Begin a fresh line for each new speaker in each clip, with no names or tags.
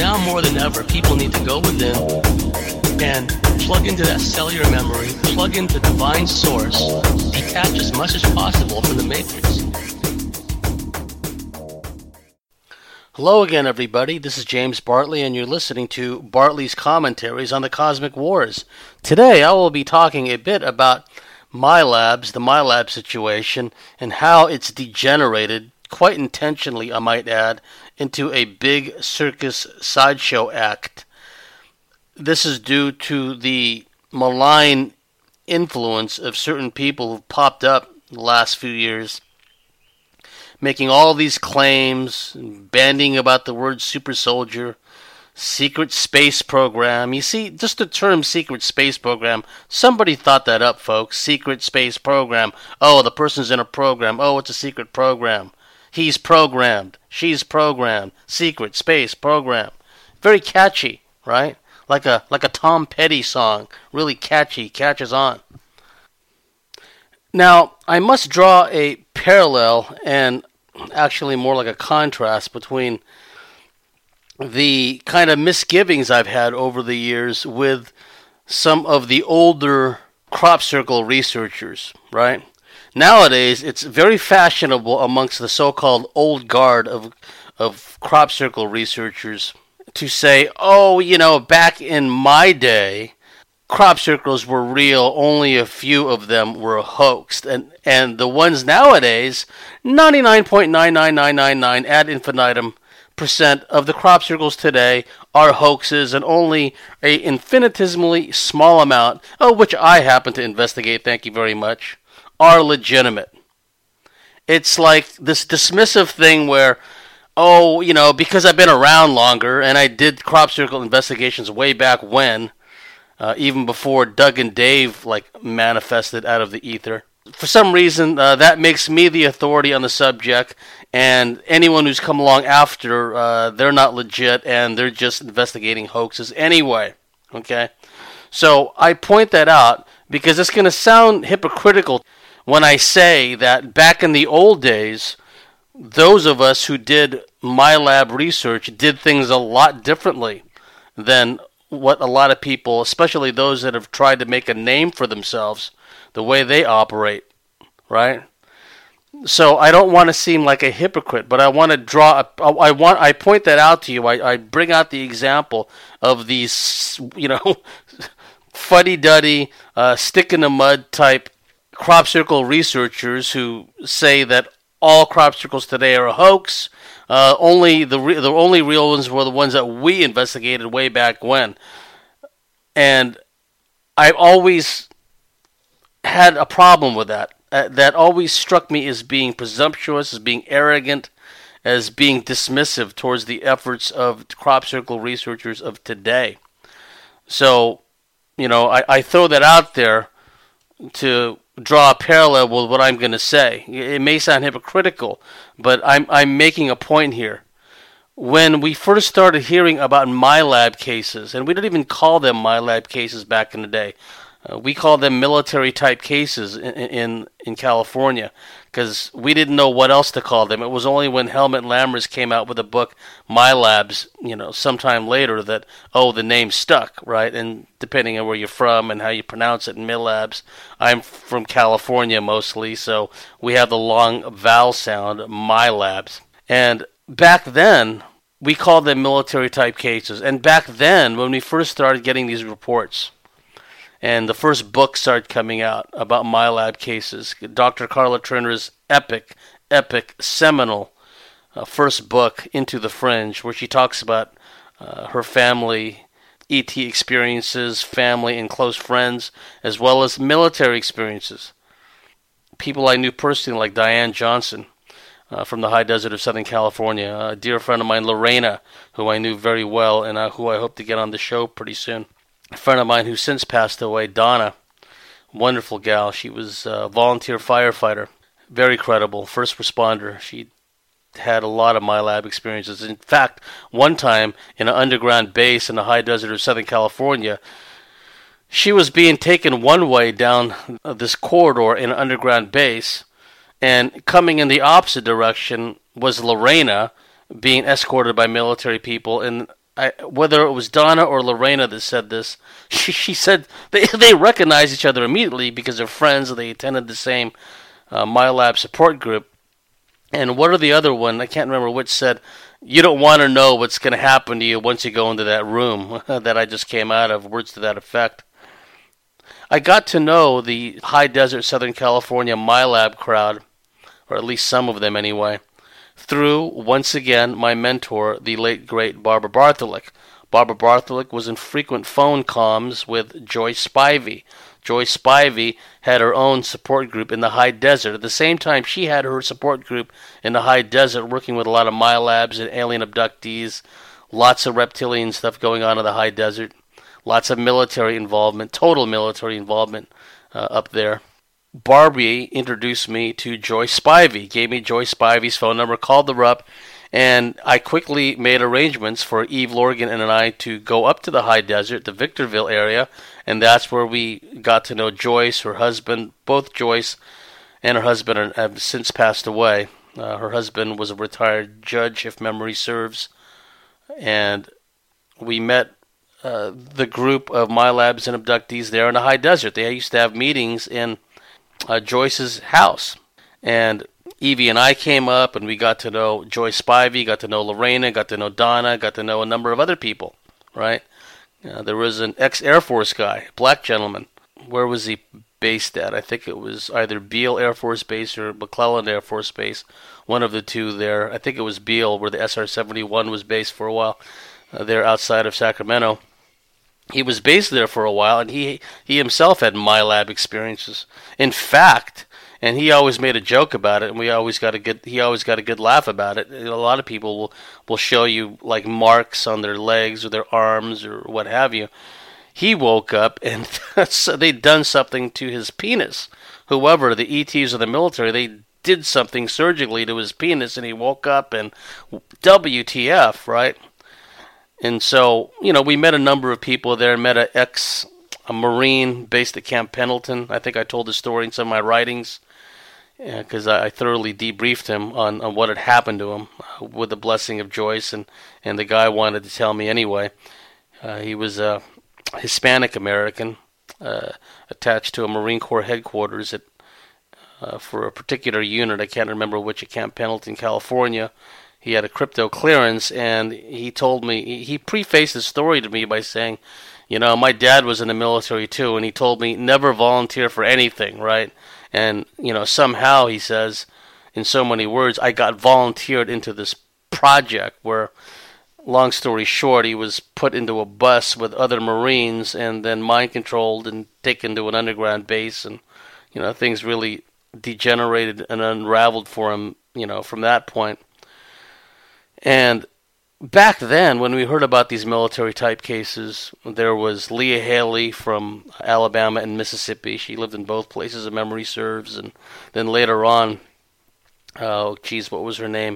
now more than ever, people need to go within and plug into that cellular memory, plug into divine source, detach as much as possible from the matrix. Hello again, everybody. This is James Bartley, and you're listening to Bartley's Commentaries on the Cosmic Wars. Today, I will be talking a bit about MILABs, the MILAB situation, and how it's degenerated, quite intentionally, I might add, into a big circus sideshow act. This is due to the malign influence of certain people who've popped up the last few years, making all these claims, bandying about the word super soldier, secret space program. You see, just the term secret space program, somebody thought that up, folks. Secret space program. Oh, the person's in a program. Oh, it's a secret program. He's programmed. She's programmed. Secret space program. Very catchy, right? Like a Tom Petty song. Really catchy, catches on. Now, I must draw a parallel, and actually more like a contrast, between the kind of misgivings I've had over the years with some of the older crop circle researchers, right? Nowadays, it's very fashionable amongst the so-called old guard of crop circle researchers to say, oh, you know, back in my day, crop circles were real, only a few of them were hoaxed. And the ones nowadays, 99.99999 ad infinitum % of the crop circles today are hoaxes, and only a infinitesimally small amount, which I happen to investigate, thank you very much, are legitimate. It's like this dismissive thing where, oh, you know, because I've been around longer and I did crop circle investigations way back when, even before Doug and Dave manifested out of the ether. For some reason, that makes me the authority on the subject, and anyone who's come along after, they're not legit, and they're just investigating hoaxes anyway. Okay? So I point that out because it's going to sound hypocritical when I say that back in the old days, those of us who did MILAB research did things a lot differently than what a lot of people, especially those that have tried to make a name for themselves, the way they operate, right? So I don't want to seem like a hypocrite, but I want to I point that out to you. I bring out the example of these, you know, fuddy-duddy, stick-in-the-mud type crop circle researchers who say that all crop circles today are a hoax. The only real ones were the ones that we investigated way back when. And I've always had a problem with that. That always struck me as being presumptuous, as being arrogant, as being dismissive towards the efforts of crop circle researchers of today. So, you know, I throw that out there to draw a parallel with what I'm going to say. It may sound hypocritical, but I'm making a point here. When we first started hearing about MILAB cases, and we didn't even call them MILAB cases back in the day, we called them military-type cases in California, because we didn't know what else to call them. It was only when Helmut Lammers came out with a book, MILABs, you know, sometime later that, the name stuck, right? And depending on where you're from and how you pronounce it, MILABs. I'm from California mostly, so we have the long vowel sound, MILABs. And back then, we called them military-type cases. And back then, when we first started getting these reports, and the first book started coming out about MILAB cases, Dr. Carla Turner's epic, seminal first book, Into the Fringe, where she talks about her family, ET experiences, family and close friends, as well as military experiences. People I knew personally, like Diane Johnson from the high desert of Southern California, a dear friend of mine, Lorena, who I knew very well and who I hope to get on the show pretty soon. A friend of mine who since passed away, Donna, wonderful gal. She was a volunteer firefighter, very credible, first responder. She had a lot of MILAB experiences. In fact, one time in an underground base in the high desert of Southern California, she was being taken one way down this corridor in an underground base, and coming in the opposite direction was Lorena, being escorted by military people, and whether it was Donna or Lorena that said this, she said they recognized each other immediately because they're friends and they attended the same MyLab support group. And what are the other one? I can't remember which said, you don't want to know what's going to happen to you once you go into that room that I just came out of, words to that effect. I got to know the high desert Southern California MyLab crowd, or at least some of them anyway, through, once again, my mentor, the late, great Barbara Bartholick. Barbara Bartholick was in frequent phone comms with Joyce Spivey. Joyce Spivey had her own support group in the high desert. At the same time, she had her support group in the high desert, working with a lot of MyLabs and alien abductees, lots of reptilian stuff going on in the high desert, lots of military involvement, total military involvement up there. Barbie introduced me to Joyce Spivey, gave me Joyce Spivey's phone number, called her up, and I quickly made arrangements for Eve Lorgan and I to go up to the high desert, the Victorville area, and that's where we got to know Joyce, her husband. Both Joyce and her husband have since passed away. Her husband was a retired judge, if memory serves, and we met the group of MyLabs and abductees there in the high desert. They used to have meetings in Joyce's house, and Evie and I came up and we got to know Joyce Spivey, got to know Lorena, got to know Donna, got to know a number of other people, right? There was an ex-Air Force guy, black gentleman. Where was he based at? I think it was either Beale Air Force Base or McClellan Air Force Base, one of the two there. I think it was Beale, where the SR-71 was based for a while, there outside of Sacramento. He was based there for a while, and he himself had MyLab experiences. In fact, and he always made a joke about it, and he always got a good laugh about it. A lot of people will show you like marks on their legs or their arms or what have you. He woke up and they'd done something to his penis. Whoever, the ETs of the military, they did something surgically to his penis, and he woke up and WTF, right? And so, we met a number of people there. Met a Marine based at Camp Pendleton. I think I told the story in some of my writings, because I thoroughly debriefed him on what had happened to him with the blessing of Joyce, and the guy wanted to tell me anyway. He was a Hispanic American attached to a Marine Corps headquarters for a particular unit. I can't remember which, at Camp Pendleton, California. He had a crypto clearance, and he told me, he prefaced the story to me by saying, my dad was in the military too, and he told me never volunteer for anything, right? And, somehow, he says, in so many words, I got volunteered into this project where, long story short, he was put into a bus with other Marines and then mind controlled and taken to an underground base, and, things really degenerated and unraveled for him, from that point. And back then, when we heard about these military-type cases, there was Leah Haley from Alabama and Mississippi. She lived in both places, if memory serves. And then later on, what was her name?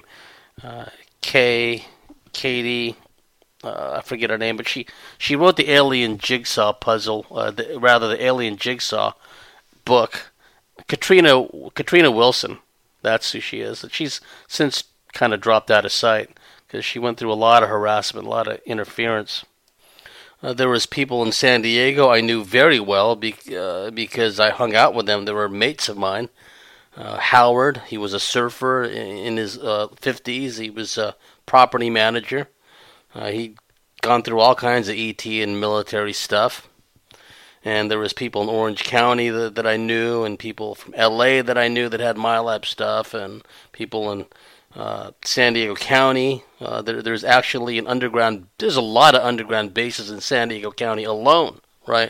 Katie, I forget her name, but she wrote the Alien Jigsaw puzzle, the Alien Jigsaw book. Katrina Wilson, that's who she is. She's since kind of dropped out of sight because she went through a lot of harassment, a lot of interference. There was people in San Diego I knew very well because I hung out with them. They were mates of mine. Howard, he was a surfer in his 50s. He was a property manager. He'd gone through all kinds of ET and military stuff. And there was people in Orange County that I knew, and people from LA that I knew that had MyLab stuff, and people in San Diego County. There's actually there's a lot of underground bases in San Diego County alone, right?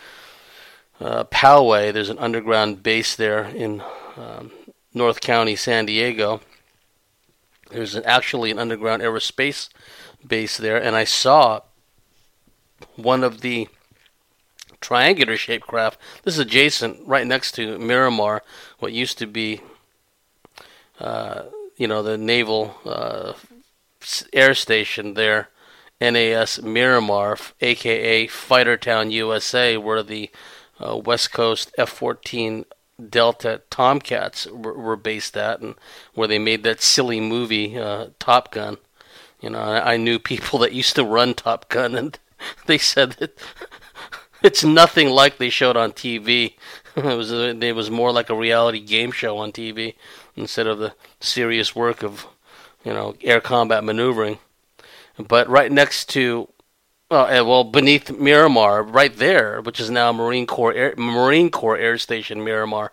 Poway, there's an underground base there in North County, San Diego. There's actually an underground aerospace base there, and I saw one of the triangular-shaped craft. This is adjacent, right next to Miramar, what used to be, the naval air station there, NAS Miramar, a.k.a. Fightertown, USA, where the West Coast F-14 Delta Tomcats were based at, and where they made that silly movie, Top Gun. I knew people that used to run Top Gun, and they said that it's nothing like they showed on TV. It was more like a reality game show on TV instead of the serious work of, air combat maneuvering. But right next to, beneath Miramar, right there, which is now Marine Corps Air Station Miramar,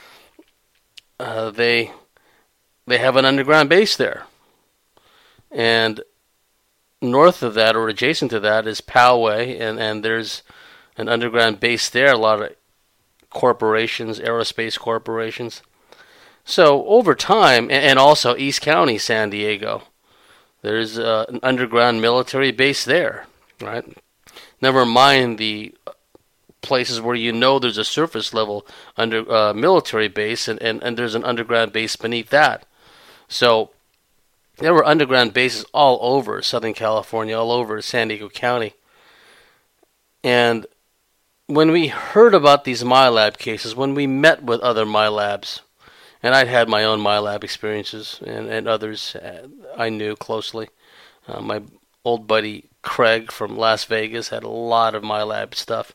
they have an underground base there. And north of that, or adjacent to that, is Poway, and there's an underground base there. A lot of corporations, aerospace corporations. So over time, and also East County, San Diego, there's an underground military base there, right? Never mind the places where there's a surface level military base, and there's an underground base beneath that. So there were underground bases all over Southern California, all over San Diego County. And when we heard about these MILAB cases, when we met with other MILABs, and I'd had my own MILAB experiences, and others I knew closely. My old buddy Craig from Las Vegas had a lot of MILAB stuff.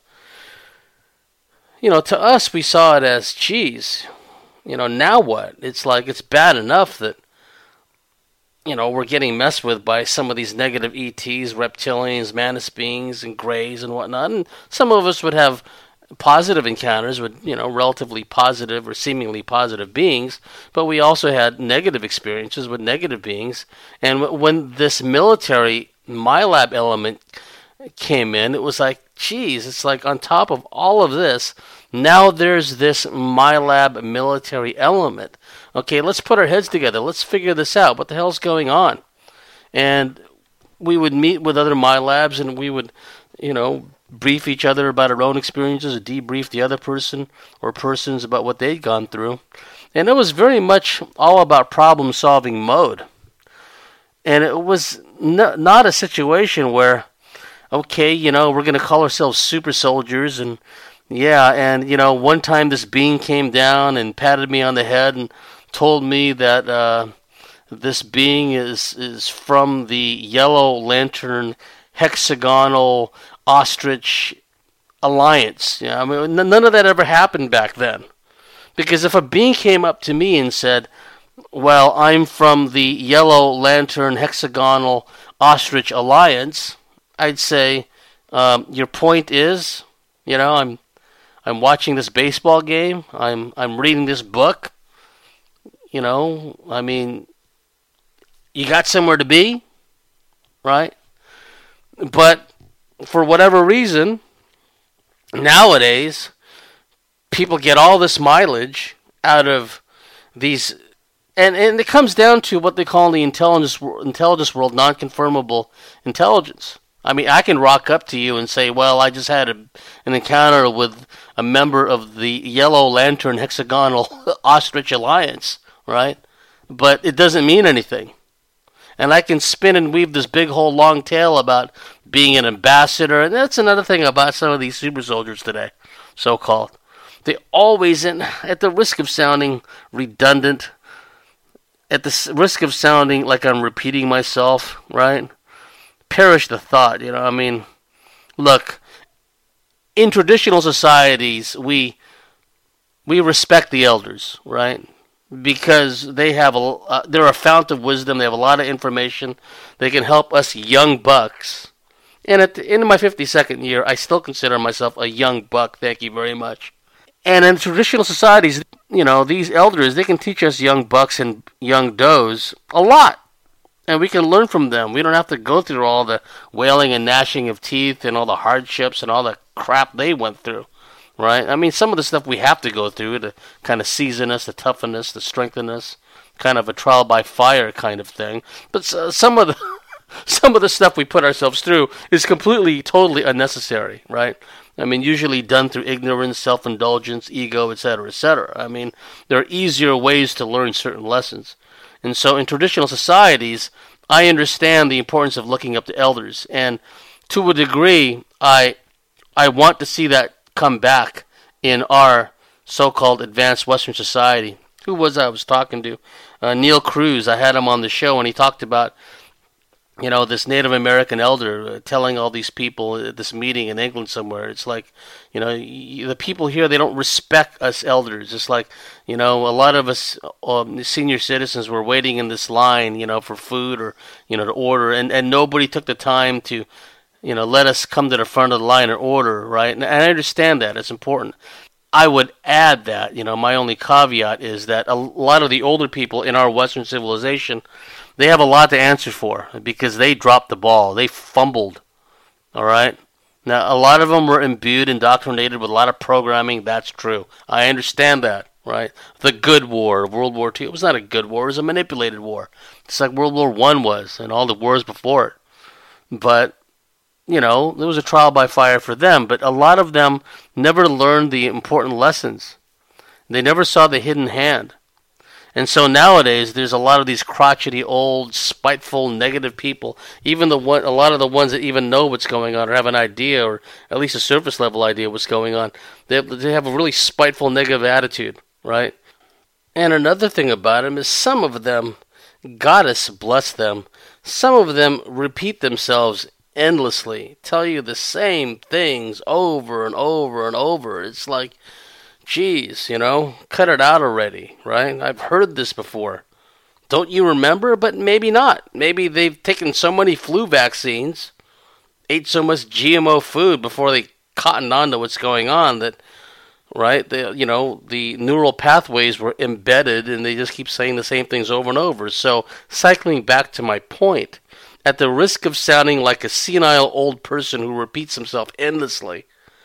To us, we saw it as, geez, now what? It's like, it's bad enough that, we're getting messed with by some of these negative ETs, reptilians, mantis beings, and greys and whatnot. And some of us would have positive encounters with, relatively positive or seemingly positive beings, but we also had negative experiences with negative beings. And when this military MILAB element came in, it was like, geez, it's like on top of all of this, now there's this MILAB military element. Okay, let's put our heads together. Let's figure this out. What the hell's going on? And we would meet with other MILABs, and we would, brief each other about our own experiences, or debrief the other person or persons about what they'd gone through. And it was very much all about problem-solving mode. And it was not a situation where, okay, we're going to call ourselves super soldiers, and one time this being came down and patted me on the head and told me that this being is from the Yellow Lantern Hexagonal Ostrich Alliance. None of that ever happened back then. Because if a being came up to me and said, well, I'm from the Yellow Lantern Hexagonal Ostrich Alliance, I'd say, your point is, I'm watching this baseball game, I'm reading this book, you got somewhere to be, right? But for whatever reason, nowadays, people get all this mileage out of these, and it comes down to what they call in the intelligence world non-confirmable intelligence. I can rock up to you and say, well, I just had an encounter with a member of the Yellow Lantern Hexagonal Ostrich Alliance, right? But it doesn't mean anything. And I can spin and weave this big whole long tale about being an ambassador. And that's another thing about some of these super soldiers today, so-called. They always, at the risk of sounding redundant, at the risk of sounding like I'm repeating myself, right? Perish the thought, Look, in traditional societies, we respect the elders, right? Because they have they're a fount of wisdom. They have a lot of information. They can help us young bucks. And at the end of my 52nd year, I still consider myself a young buck. Thank you very much. And in traditional societies, these elders, they can teach us young bucks and young does a lot. And we can learn from them. We don't have to go through all the wailing and gnashing of teeth and all the hardships and all the crap they went through, right? Some of the stuff we have to go through to kind of season us, to toughen us, to strengthen us, kind of a trial by fire kind of thing. But some of the stuff we put ourselves through is completely, totally unnecessary, right? Usually done through ignorance, self-indulgence, ego, etc., etc. There are easier ways to learn certain lessons. And so in traditional societies, I understand the importance of looking up to elders. And to a degree, I want to see that come back in our so-called advanced Western society. Who was I was talking to? Neil Cruz. I had him on the show, and he talked about this Native American elder telling all these people at this meeting in England somewhere. It's like, the people here, they don't respect us elders. It's like, a lot of us senior citizens were waiting in this line, for food or, to order, and nobody took the time to, let us come to the front of the line and order, right? And I understand that. It's important. I would add that, my only caveat is that a lot of the older people in our Western civilization, they have a lot to answer for because they dropped the ball. They fumbled. All right? Now, a lot of them were imbued, indoctrinated with a lot of programming. That's true. I understand that, right? The good war, World War II, it was not a good war. It was a manipulated war. It's like World War I was and all the wars before it. But there was a trial by fire for them, but a lot of them never learned the important lessons. They never saw the hidden hand. And so nowadays, there's a lot of these crotchety, old, spiteful, negative people. A lot of the ones that even know what's going on or have an idea, or at least a surface level idea what's going on, they have a really spiteful, negative attitude, right? And another thing about them is some of them, goddess bless them, some of them repeat themselves endlessly, tell you the same things over and over and over. It's like, geez, cut it out already, right? I've heard this before. Don't you remember? But maybe not. Maybe they've taken so many flu vaccines, ate so much GMO food before they cottoned on to what's going on that, right, the neural pathways were embedded and they just keep saying the same things over and over. So, cycling back to my point, at the risk of sounding like a senile old person who repeats himself endlessly,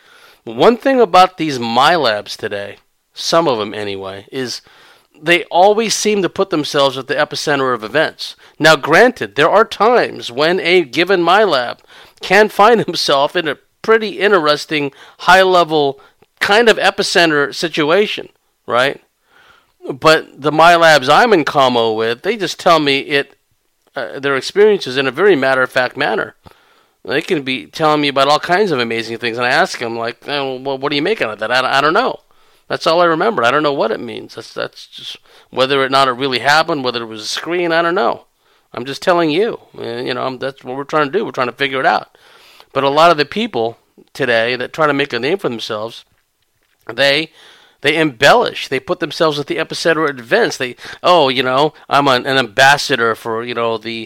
one thing about these MyLabs today, some of them anyway, is they always seem to put themselves at the epicenter of events. Now, granted, there are times when a given MyLab can find himself in a pretty interesting, high-level kind of epicenter situation, right? But the MyLabs I'm in commo with, they just tell me their experiences in a very matter-of-fact manner. They can be telling me about all kinds of amazing things, and I ask them, like, well, what do you make out of that? I don't know. That's all I remember. I don't know what it means. That's just whether or not it really happened, whether it was a screen, I don't know. I'm just telling you. That's what we're trying to do. We're trying to figure it out. But a lot of the people today that try to make a name for themselves, they embellish. They put themselves at the epicenter of events. I'm an ambassador for, the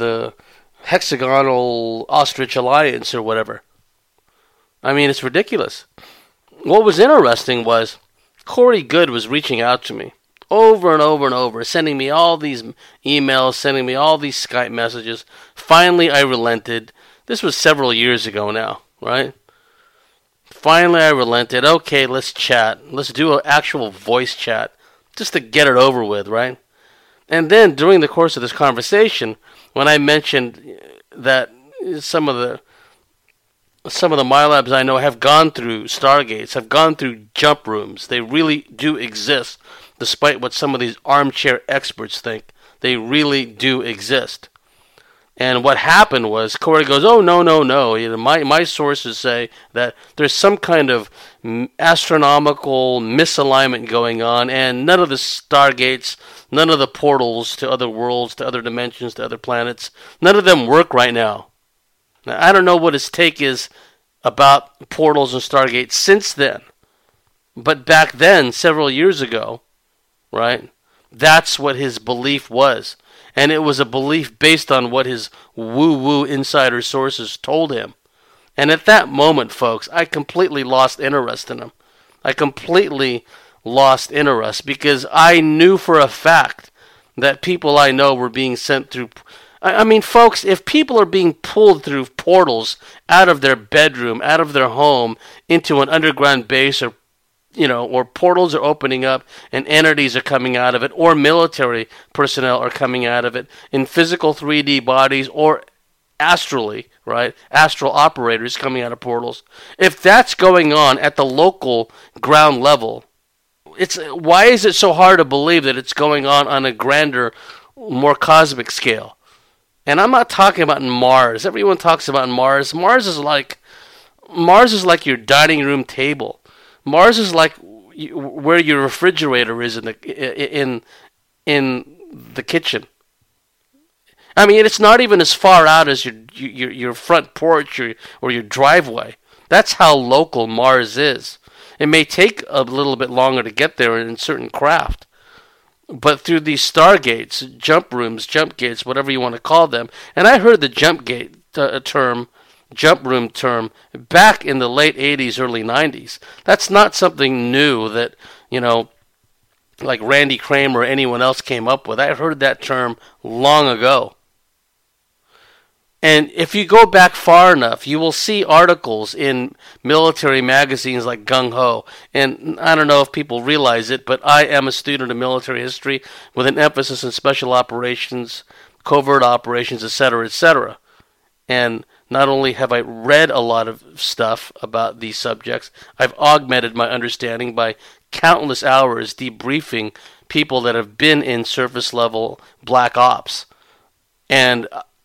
Hexagonal Ostrich Alliance or whatever. I mean, it's ridiculous. What was interesting was Corey Goode was reaching out to me over and over and over, sending me all these emails, sending me all these Skype messages. Finally, I relented. This was several years ago now, right? Finally, I relented. Okay, let's chat. Let's do an actual voice chat just to get it over with, right? And then during the course of this conversation, when I mentioned that some of the MyLabs I know have gone through Stargates, have gone through jump rooms, they really do exist, despite what some of these armchair experts think. They really do exist. And what happened was, Corey goes, oh, no. My sources say that there's some kind of astronomical misalignment going on, and none of the Stargates, none of the portals to other worlds, to other dimensions, to other planets, none of them work right now. Now, I don't know what his take is about portals and Stargates since then. But back then, several years ago, right, that's what his belief was. And it was a belief based on what his woo-woo insider sources told him. And at that moment, folks, I completely lost interest in him. I completely lost interest because I knew for a fact that people I know were being sent through. I mean, folks, if people are being pulled through portals out of their bedroom, out of their home, into an underground base, or portals are opening up and entities are coming out of it, or military personnel are coming out of it in physical 3D bodies or astrally, right? Astral operators coming out of portals. If that's going on at the local ground level, why is it so hard to believe that it's going on a grander, more cosmic scale? And I'm not talking about Mars. Everyone talks about Mars. Mars is like your dining room table. Mars is like where your refrigerator is in the kitchen. I mean, it's not even as far out as your front porch or your driveway. That's how local Mars is. It may take a little bit longer to get there in certain craft, but through these stargates, jump rooms, jump gates, whatever you want to call them. And I heard the jump gate jump room term back in the late 80s, early 90s. That's not something new that, like Randy Kramer or anyone else came up with. I heard that term long ago. And if you go back far enough, you will see articles in military magazines like Gung Ho. And I don't know if people realize it, but I am a student of military history with an emphasis in special operations, covert operations, etc., etc. And not only have I read a lot of stuff about these subjects, I've augmented my understanding by countless hours debriefing people that have been in surface level black ops. And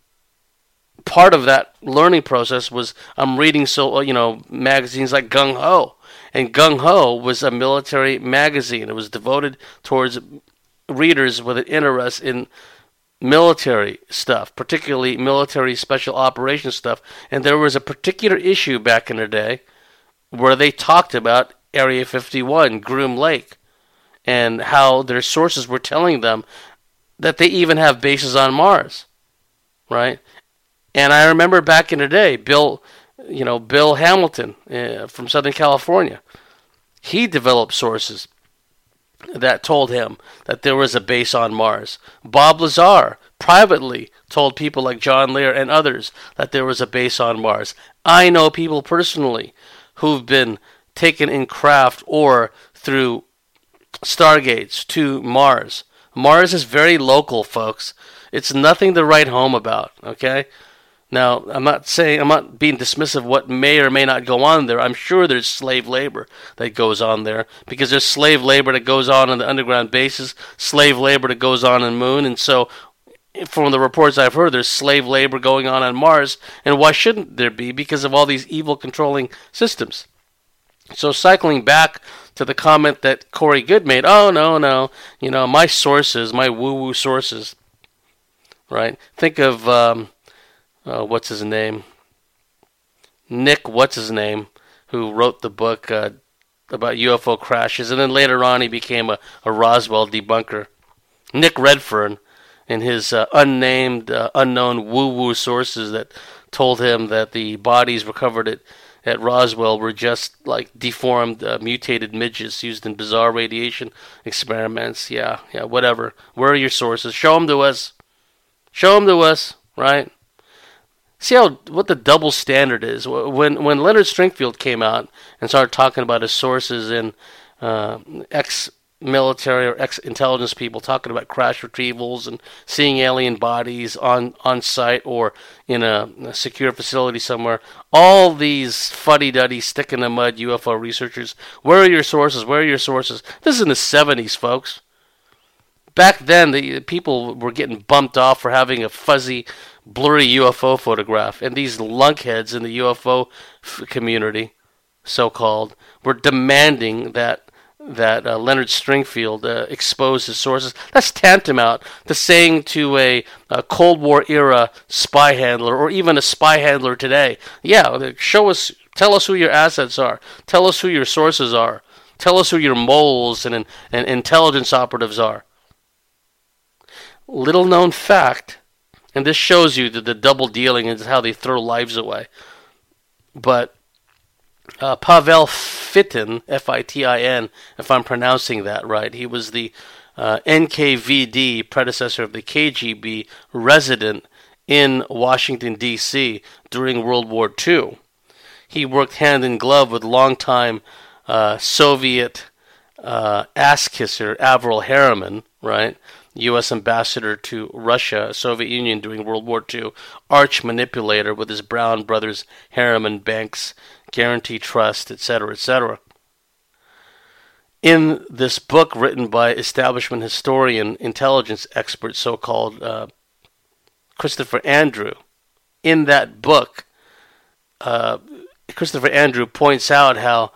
part of that learning process was I'm reading magazines like Gung Ho, and Gung Ho was a military magazine. It was devoted towards readers with an interest in military stuff, particularly military special operations stuff. And there was a particular issue back in the day where they talked about Area 51, Groom Lake, and how their sources were telling them that they even have bases on Mars, right? And I remember back in the day, Bill Hamilton from Southern California, he developed sources that told him that there was a base on Mars. Bob Lazar privately told people like John Lear and others that there was a base on Mars. I know people personally who've been taken in craft or through stargates to Mars. Mars is very local, folks. It's nothing to write home about, okay? Now, I'm not being dismissive of what may or may not go on there. I'm sure there's slave labor that goes on there, because there's slave labor that goes on the underground bases, slave labor that goes on the moon, and so from the reports I've heard, there's slave labor going on Mars, and why shouldn't there be? Because of all these evil controlling systems. So cycling back to the comment that Corey Good made, oh, no, my sources, my woo-woo sources, right? Think of... what's his name? Nick, what's his name, who wrote the book about UFO crashes, and then later on he became a Roswell debunker. Nick Redfern, and his unknown woo-woo sources that told him that the bodies recovered at Roswell were just like deformed, mutated midgets used in bizarre radiation experiments. Yeah, whatever. Where are your sources? Show them to us. Right? See what the double standard is. When Leonard Stringfield came out and started talking about his sources in ex-military or ex-intelligence people talking about crash retrievals and seeing alien bodies on site or in a secure facility somewhere, all these fuddy-duddy stick-in-the-mud UFO researchers, where are your sources? This is in the 70s, folks. Back then, the people were getting bumped off for having a fuzzy, blurry UFO photograph, and these lunkheads in the UFO community, so-called, were demanding that Leonard Stringfield expose his sources. That's tantamount to saying to a Cold War era spy handler, or even a spy handler today, tell us who your assets are, tell us who your sources are, tell us who your moles and intelligence operatives are. Little known fact, and this shows you that the double dealing is how they throw lives away. But Pavel Fitin, F-I-T-I-N, if I'm pronouncing that right, he was the NKVD, predecessor of the KGB, resident in Washington, D.C. during World War II. He worked hand in glove with longtime Soviet ass-kisser Avril Harriman, right? U.S. ambassador to Russia, Soviet Union during World War II, arch manipulator with his Brown brothers, Harriman, Banks, Guarantee Trust, etc., etc. In this book written by establishment historian, intelligence expert, so-called Christopher Andrew, in that book, Christopher Andrew points out how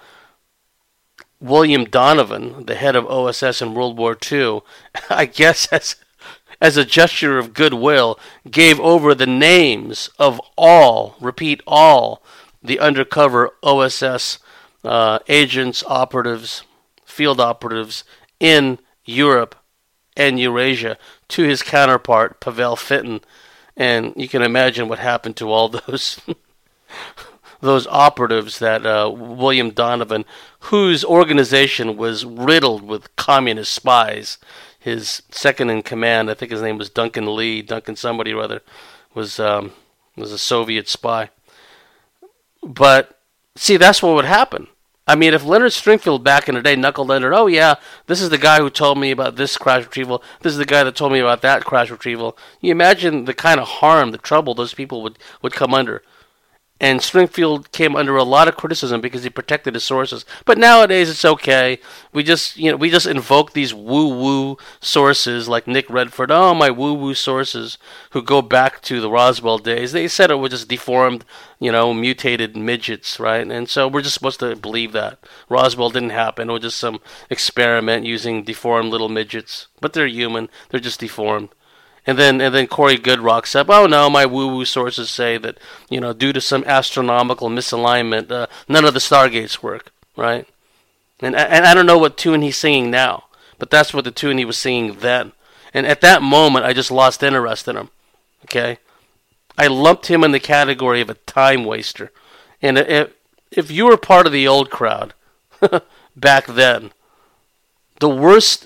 William Donovan, the head of OSS in World War II, I guess as a gesture of goodwill, gave over the names of all, repeat, all, the undercover OSS agents, operatives, field operatives in Europe and Eurasia to his counterpart, Pavel Fitton. And you can imagine what happened to all those those operatives that William Donovan, whose organization was riddled with communist spies. His second in command, I think his name was Duncan Lee, Duncan somebody or other, was a Soviet spy. But see, that's what would happen. I mean, if Leonard Stringfield back in the day, Knuckle Leonard, oh yeah, this is the guy who told me about this crash retrieval, this is the guy that told me about that crash retrieval. You imagine the kind of harm, the trouble those people would come under. And Stringfield came under a lot of criticism because he protected his sources. But nowadays it's okay. We just invoke these woo-woo sources like Nick Redford. Oh, my woo-woo sources who go back to the Roswell days. They said it was just deformed, mutated midgets, right? And so we're just supposed to believe that. Roswell didn't happen. It was just some experiment using deformed little midgets. But they're human. They're just deformed. And then Corey Goode rocks up. Oh no, my woo-woo sources say that due to some astronomical misalignment, none of the stargates work, right? And I don't know what tune he's singing now, but that's what the tune he was singing then. And at that moment, I just lost interest in him. Okay, I lumped him in the category of a time waster. And if you were part of the old crowd back then, the worst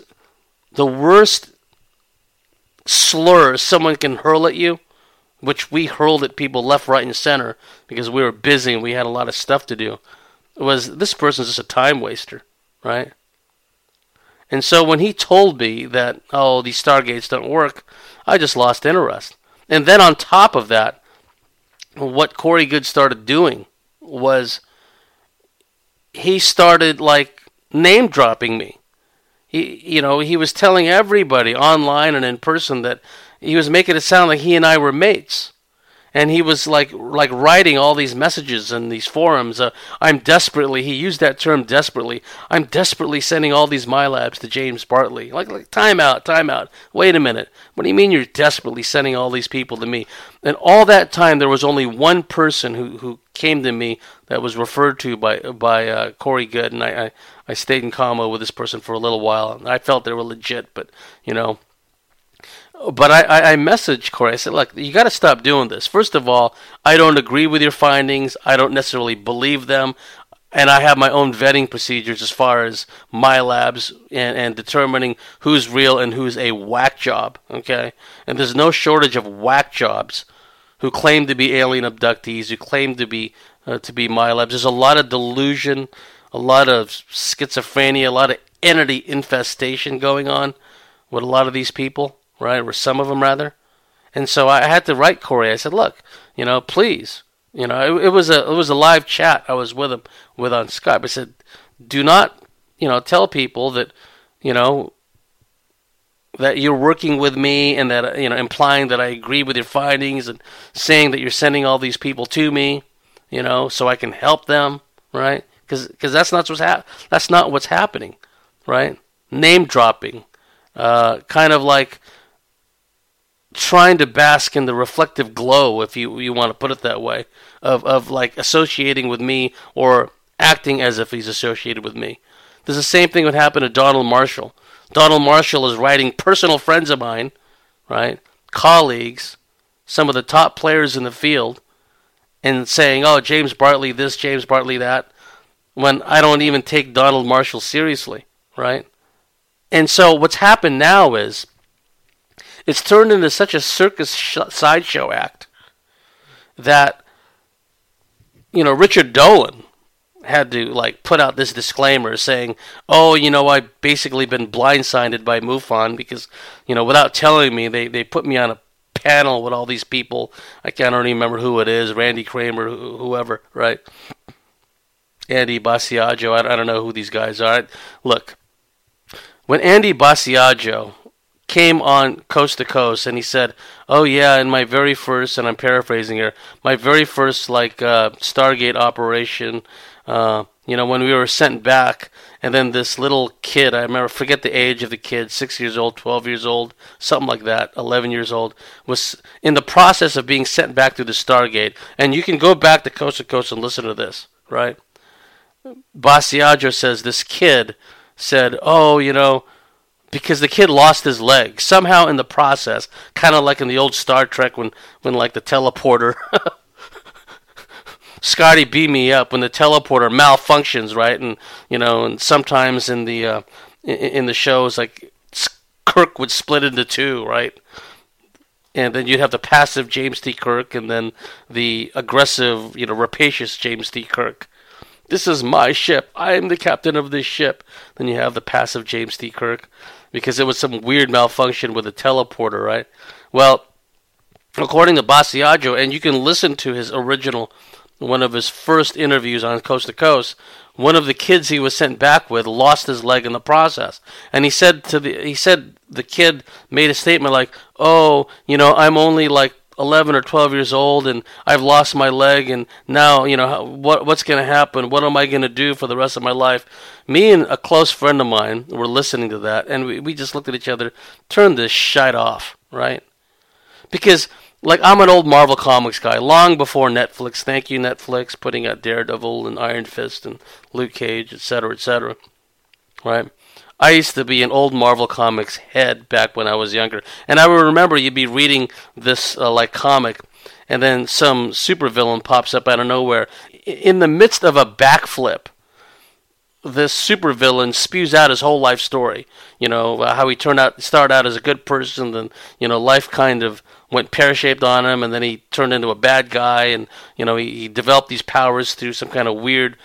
slur someone can hurl at you, which we hurled at people left, right, and center because we were busy and we had a lot of stuff to do, was this person's just a time waster, right? And so when he told me that, oh, these stargates don't work, I just lost interest. And then on top of that, what Corey Goode started doing was he started name dropping me. He was telling everybody online and in person that he was making it sound like he and I were mates. And he was like writing all these messages in these forums. He used that term desperately. I'm desperately sending all these MyLabs to James Bartley. Like time out. Wait a minute. What do you mean you're desperately sending all these people to me? And all that time there was only one person who came to me that was referred to by Corey Goode, and I stayed in combo with this person for a little while. I felt they were legit, but But I messaged Corey. I said, look, you got to stop doing this. First of all, I don't agree with your findings. I don't necessarily believe them. And I have my own vetting procedures as far as MyLabs and determining who's real and who's a whack job. Okay? And there's no shortage of whack jobs who claim to be alien abductees, who claim to be MyLabs. There's a lot of delusion, a lot of schizophrenia, a lot of entity infestation going on with a lot of these people. Right, or some of them rather, and so I had to write Corey. I said, "Look, please, it was a live chat I was with him on Skype. I said, do not, tell people that, that you're working with me and that implying that I agree with your findings and saying that you're sending all these people to me, so I can help them, right? Because that's not what's happening, right? Name dropping, kind of like trying to bask in the reflective glow, if you want to put it that way, of like associating with me or acting as if he's associated with me. There's the same thing would happen to Donald Marshall. Donald Marshall is writing personal friends of mine, right, colleagues, some of the top players in the field, and saying, oh, James Bartley this, James Bartley that, when I don't even take Donald Marshall seriously, right? And so what's happened now is it's turned into such a circus sideshow act that, Richard Dolan had to put out this disclaimer saying, oh, I've basically been blindsided by MUFON because, without telling me, they put me on a panel with all these people. I can't even remember who it is, Randy Kramer, whoever, right? Andy Basiago, I don't know who these guys are. Look, when Andy Basiago came on Coast to Coast and he said, oh yeah, in my very first, and I'm paraphrasing here, my very first Stargate operation, when we were sent back, and then this little kid, I remember, forget the age of the kid, 6 years old, 12 years old, something like that, 11 years old, was in the process of being sent back through the Stargate. And you can go back to Coast and listen to this, right? Basiago says this kid said, because the kid lost his leg somehow in the process, kind of like in the old Star Trek when like the teleporter Scotty beat me up, when the teleporter malfunctions, right? And and sometimes in the shows, like Kirk would split into two, right? And then you'd have the passive James T. Kirk, and then the aggressive, rapacious James T. Kirk. This is my ship. I am the captain of this ship. Then you have the passive James T. Kirk, because it was some weird malfunction with the teleporter, right? Well, according to Basiago, and you can listen to his original, one of his first interviews on Coast to Coast, one of the kids he was sent back with lost his leg in the process. And he said the kid made a statement like, I'm only like 11 or 12 years old, and I've lost my leg, and now, what's going to happen? What am I going to do for the rest of my life? Me and a close friend of mine were listening to that, and we just looked at each other, turned this shite off, right? Because, like, I'm an old Marvel Comics guy, long before Netflix. Thank you, Netflix, putting out Daredevil and Iron Fist and Luke Cage, etc., right? I used to be an old Marvel Comics head back when I was younger. And I remember you'd be reading this, comic, and then some supervillain pops up out of nowhere. In the midst of a backflip, this supervillain spews out his whole life story. How he started out as a good person, then, life kind of went pear-shaped on him, and then he turned into a bad guy, and, he developed these powers through some kind of weird,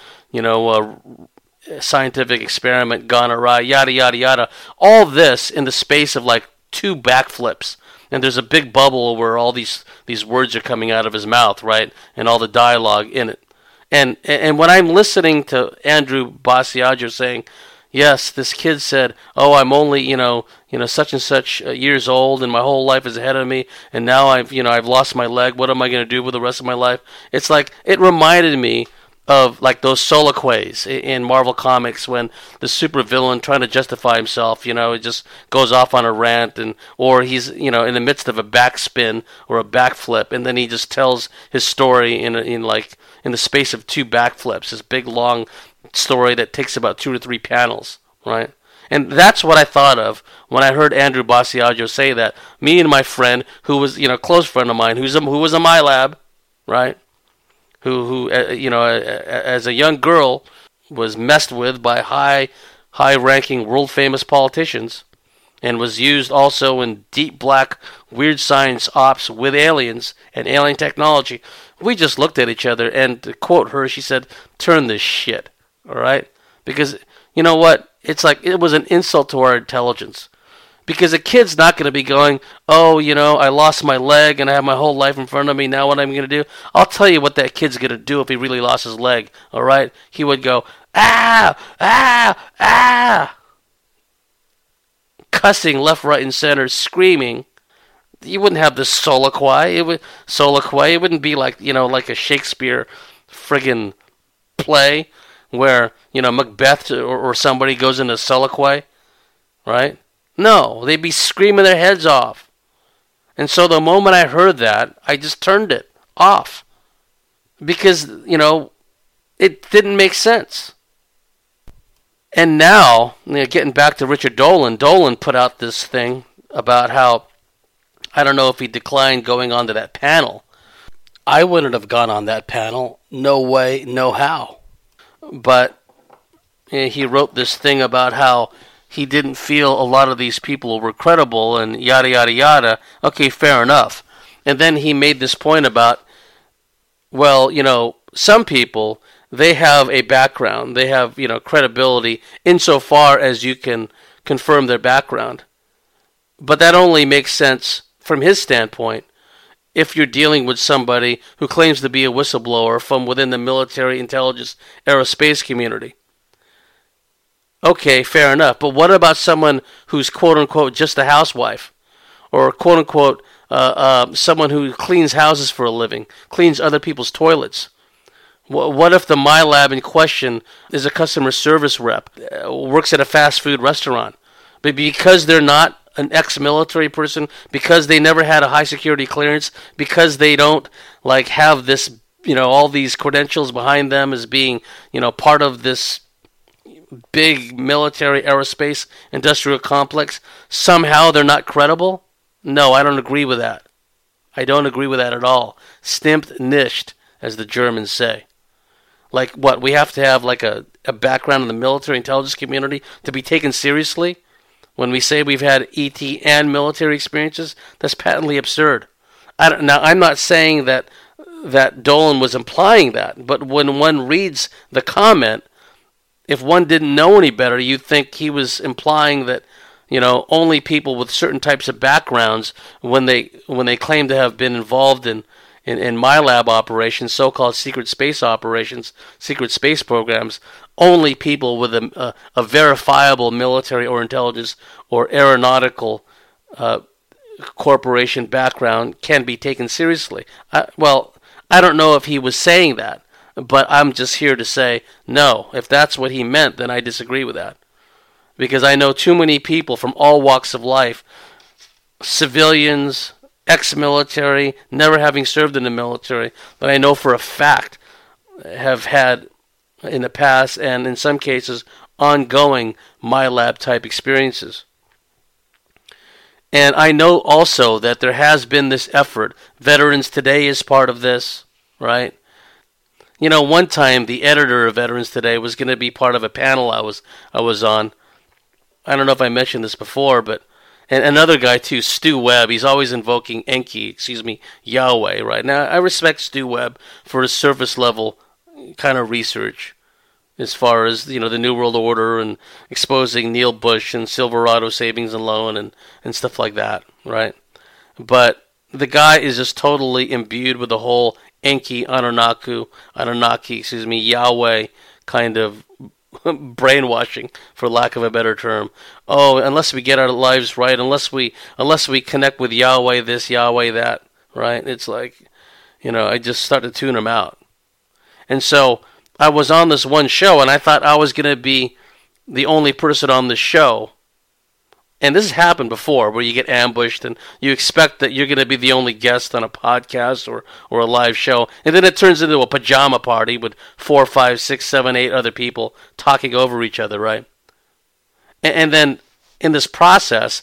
scientific experiment gone awry, yada, yada, yada. All this in the space of, like, 2 backflips. And there's a big bubble where all these words are coming out of his mouth, right? And all the dialogue in it. And when I'm listening to Andrew Basiago saying, yes, this kid said, I'm only, such and such years old, and my whole life is ahead of me, and now I've lost my leg. What am I going to do with the rest of my life? It's like, it reminded me of, like, those soliloquies in Marvel Comics when the supervillain, trying to justify himself, it just goes off on a rant, or he's, in the midst of a backspin or a backflip, and then he just tells his story in the space of 2 backflips, this big long story that takes about 2 to 3 panels, right? And that's what I thought of when I heard Andrew Basiago say that. Me and my friend, who was, close friend of mine, who was in my lab, right? Who as a young girl was messed with by high-ranking, world-famous politicians, and was used also in deep black, weird science ops with aliens and alien technology. We just looked at each other, and to quote her, she said, "Turn this shit," all right? Because, you know what? It's like, it was an insult to our intelligence. Because a kid's not going to be going, I lost my leg and I have my whole life in front of me. Now what I'm going to do? I'll tell you what that kid's going to do if he really lost his leg. All right? He would go, ah, ah, ah. Cussing left, right, and center, screaming. You wouldn't have this soliloquy. It wouldn't be like, like a Shakespeare friggin' play where, Macbeth or somebody goes into soliloquy. Right? No, they'd be screaming their heads off. And so the moment I heard that, I just turned it off. Because, it didn't make sense. And now, getting back to Richard Dolan put out this thing about how, I don't know if he declined going onto that panel. I wouldn't have gone on that panel. No way, no how. But he wrote this thing about how he didn't feel a lot of these people were credible and yada, yada, yada. Okay, fair enough. And then he made this point about, well, some people, they have a background. They have, credibility insofar as you can confirm their background. But that only makes sense from his standpoint if you're dealing with somebody who claims to be a whistleblower from within the military, intelligence, aerospace community. Okay, fair enough. But what about someone who's quote-unquote just a housewife? Or quote-unquote someone who cleans houses for a living, cleans other people's toilets? What if the MyLab in question is a customer service rep, works at a fast food restaurant, but because they're not an ex-military person, because they never had a high security clearance, because they don't like have this, all these credentials behind them as being, part of this big military aerospace industrial complex, somehow they're not credible? No, I don't agree with that. I don't agree with that at all. Stimmt nicht, as the Germans say. Like what? We have to have like a background in the military intelligence community to be taken seriously? When we say we've had ET and military experiences, that's patently absurd. Now, I'm not saying that Dolan was implying that, but when one reads the comment, if one didn't know any better, you'd think he was implying that, only people with certain types of backgrounds, when they claim to have been involved in MyLab operations, so-called secret space operations, secret space programs, only people with a verifiable military or intelligence or aeronautical corporation background can be taken seriously. I don't know if he was saying that, but I'm just here to say, no, if that's what he meant, then I disagree with that. Because I know too many people from all walks of life, civilians, ex-military, never having served in the military, that I know for a fact have had in the past, and in some cases, ongoing MyLab type experiences. And I know also that there has been this effort. Veterans Today is part of this, right? One time the editor of Veterans Today was going to be part of a panel I was on. I don't know if I mentioned this before, but and another guy too, Stu Webb. He's always invoking Yahweh, right? Now I respect Stu Webb for his surface level kind of research, as far as the New World Order and exposing Neil Bush and Silverado Savings and Loan and stuff like that, right? But the guy is just totally imbued with the whole Anunnaki, Yahweh kind of brainwashing, for lack of a better term. Oh, unless we get our lives right, unless we connect with Yahweh this, Yahweh that, right? It's like, I just start to tune him out. And so I was on this one show, and I thought I was going to be the only person on the show. And this has happened before, where you get ambushed, and you expect that you're going to be the only guest on a podcast or a live show, and then it turns into a pajama party with 4, 5, 6, 7, 8 other people talking over each other, right? And then in this process,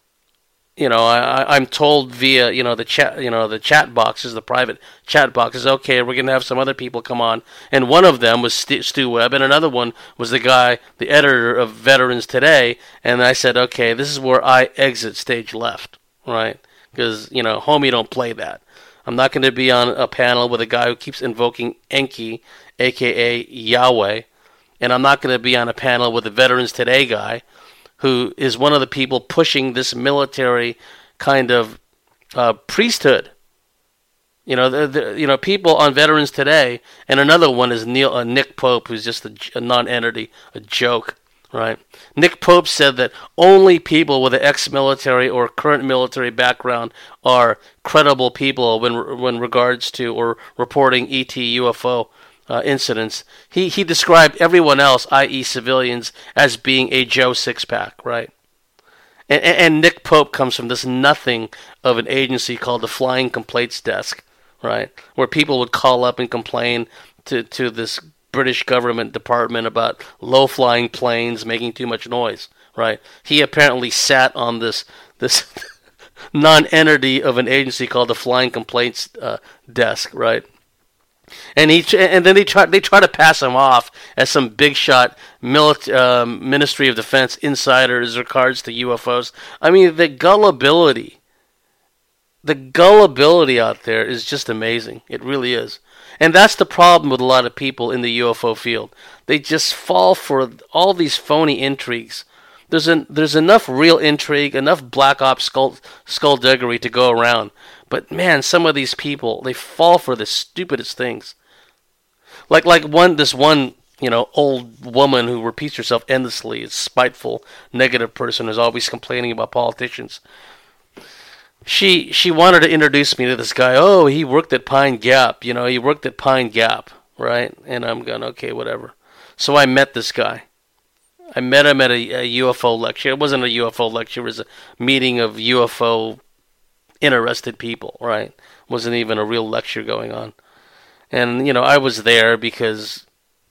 I'm told via the chat, the chat boxes, the private chat boxes. Okay, we're gonna have some other people come on, and one of them was Stu Webb, and another one was the editor of Veterans Today. And I said, okay, this is where I exit stage left, right? Because homie, don't play that. I'm not going to be on a panel with a guy who keeps invoking Enki, aka Yahweh, and I'm not going to be on a panel with a Veterans Today guy who is one of the people pushing this military kind of priesthood. People on Veterans Today, and another one is Nick Pope, who's just a non-entity, a joke, right? Nick Pope said that only people with an ex-military or current military background are credible people when regards to or reporting ET UFO incidents. He described everyone else, i.e. civilians, as being a Joe Sixpack, right? And Nick Pope comes from this nothing of an agency called the Flying Complaints Desk, right? Where people would call up and complain to this British government department about low-flying planes making too much noise, right? He apparently sat on this non-entity of an agency called the Flying Complaints Desk, right? And then they try to pass him off as some big shot Ministry of Defense insider as regards to UFOs. I mean, the gullibility out there is just amazing. It really is. And that's the problem with a lot of people in the UFO field. They just fall for all these phony intrigues. There's enough real intrigue, enough black ops skullduggery to go around. But man, some of these people, they fall for the stupidest things. Like this one old woman who repeats herself endlessly, a spiteful, negative person who's always complaining about politicians. She wanted to introduce me to this guy. Oh, he worked at Pine Gap. He worked at Pine Gap. right? And I'm going, okay, whatever. So I met this guy. I met him at a UFO lecture. It wasn't a UFO lecture. It was a meeting of UFO interested people, right? It wasn't even a real lecture going on. And, I was there because,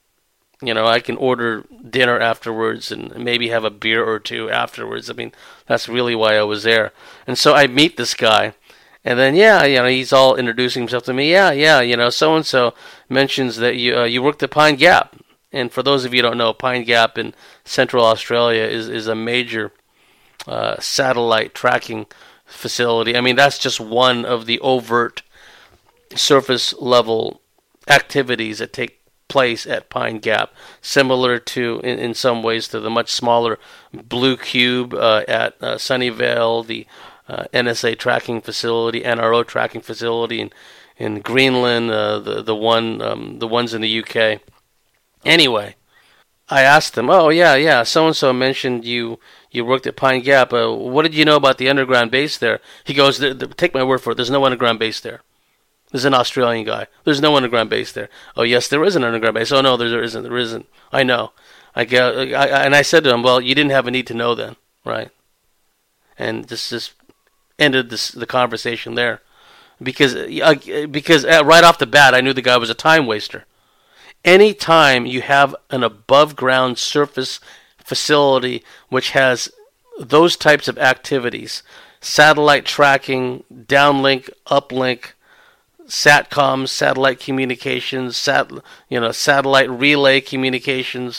I can order dinner afterwards and maybe have a beer or two afterwards. I mean, that's really why I was there. And so I meet this guy. And then, he's all introducing himself to me. So-and-so mentions that you worked at Pine Gap. And for those of you who don't know, Pine Gap in Central Australia is a major satellite tracking facility. I mean, that's just one of the overt surface level activities that take place at Pine Gap, similar to, in some ways, to the much smaller Blue Cube at Sunnyvale, the NSA tracking facility, NRO tracking facility in Greenland, the ones in the UK. Anyway, I asked him, so and so mentioned you worked at Pine Gap. What did you know about the underground base there? He goes, take my word for it. There's no underground base there. There's an Australian guy. There's no underground base there. Oh yes, there is an underground base. Oh no, there isn't. There isn't. I know. And I said to him, well, you didn't have a need to know then, right? And just ended the conversation there, because right off the bat I knew the guy was a time waster. Anytime you have an above ground surface facility which has those types of activities, satellite tracking, downlink, uplink, SATCOM, satellite communications, satellite relay communications,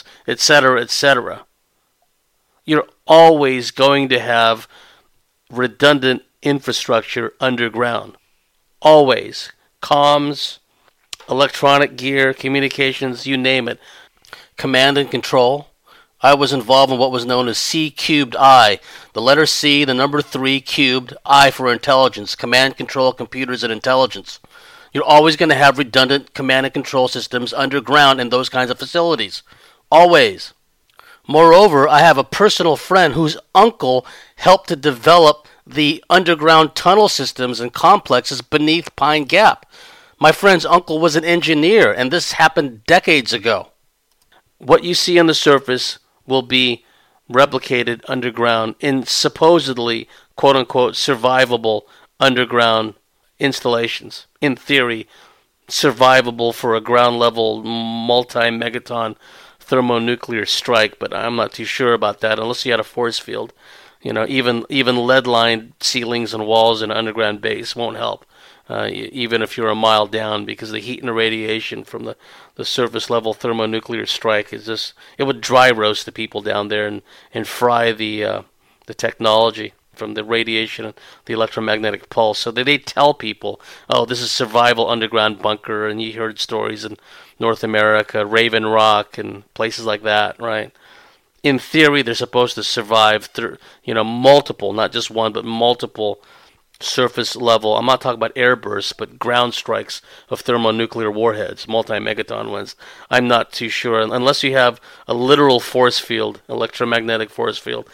etc., you're always going to have redundant infrastructure underground. Always. Comms, electronic gear, communications, you name it. Command and control. I was involved in what was known as C cubed I. The letter C, the number 3 cubed, I for intelligence. Command, control, computers, and intelligence. You're always going to have redundant command and control systems underground in those kinds of facilities. Always. Moreover, I have a personal friend whose uncle helped to develop the underground tunnel systems and complexes beneath Pine Gap. My friend's uncle was an engineer, and this happened decades ago. What you see on the surface will be replicated underground in supposedly, quote-unquote, survivable underground installations. In theory, survivable for a ground-level multi-megaton thermonuclear strike, but I'm not too sure about that unless you had a force field. Even lead-lined ceilings and walls in an underground base won't help. Even if you're a mile down, because the heat and the radiation from the surface level thermonuclear strike it would dry roast the people down there and fry the technology from the radiation and the electromagnetic pulse. So they tell people, oh, this is survival underground bunker, and you heard stories in North America, Raven Rock and places like that, right? In theory, they're supposed to survive through, multiple, not just one, but multiple surface level, I'm not talking about airbursts, but ground strikes of thermonuclear warheads, multi-megaton ones. I'm not too sure, unless you have a literal force field, electromagnetic force field.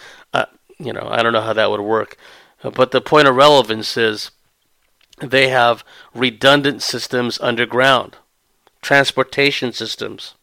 I don't know how that would work. But the point of relevance is they have redundant systems underground, transportation systems,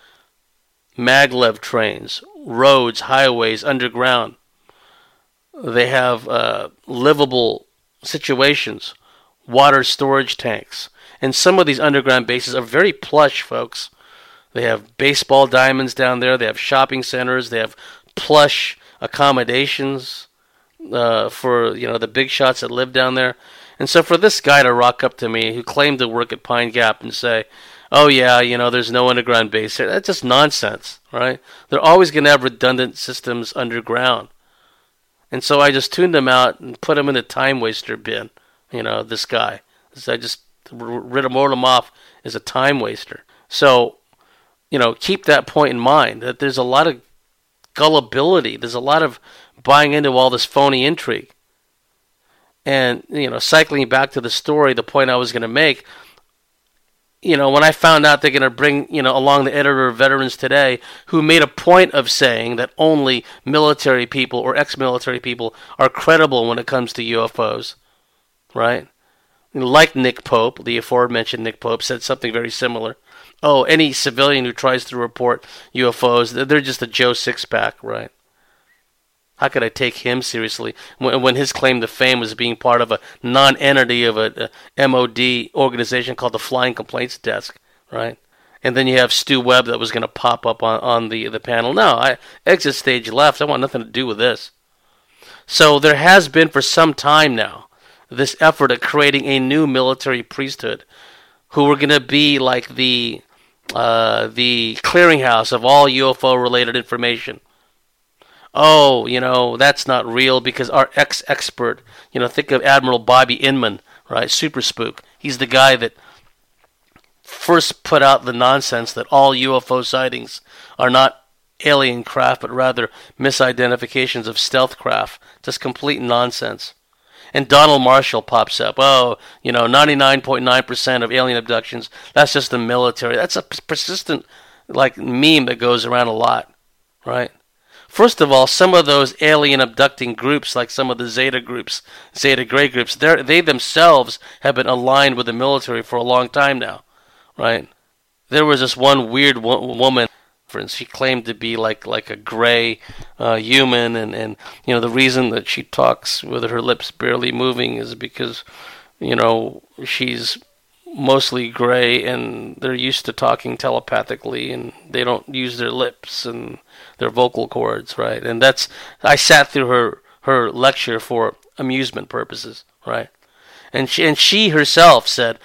maglev trains, roads, highways underground. They have livable situations, water storage tanks. And some of these underground bases are very plush, folks. They have baseball diamonds down there. They have shopping centers. They have plush accommodations for the big shots that live down there. And so for this guy to rock up to me who claimed to work at Pine Gap and say, oh yeah, there's no underground base there, that's just nonsense, right? They're always going to have redundant systems underground. And so I just tuned him out and put him in the time waster bin. This guy. I just wrote him off as a time waster. So, keep that point in mind, that there's a lot of gullibility. There's a lot of buying into all this phony intrigue. And, cycling back to the story, the point I was going to make, when I found out they're going to bring, along the editor of Veterans Today, who made a point of saying that only military people or ex-military people are credible when it comes to UFOs, right? Like Nick Pope, the aforementioned Nick Pope, said something very similar. Oh, any civilian who tries to report UFOs, they're just a Joe Sixpack, right? How could I take him seriously when his claim to fame was being part of a non-entity of a MOD organization called the Flying Complaints Desk, right? And then you have Stu Webb that was going to pop up on the panel. No, I exit stage left. I want nothing to do with this. So there has been for some time now this effort at creating a new military priesthood who were going to be like the clearinghouse of all UFO-related information. Oh, that's not real because our ex-expert, think of Admiral Bobby Inman, right? Super Spook. He's the guy that first put out the nonsense that all UFO sightings are not alien craft, but rather misidentifications of stealth craft. Just complete nonsense. And Donald Marshall pops up. Oh, 99.9% of alien abductions, that's just the military. That's a persistent, meme that goes around a lot, right? First of all, some of those alien abducting groups, like some of the Zeta groups, Zeta Gray groups, they themselves have been aligned with the military for a long time now, right? There was this one weird woman, for instance, she claimed to be like a gray human, and the reason that she talks with her lips barely moving is because, she's mostly gray and they're used to talking telepathically and they don't use their lips and their vocal cords, right? And I sat through her lecture for amusement purposes, right? And she herself said,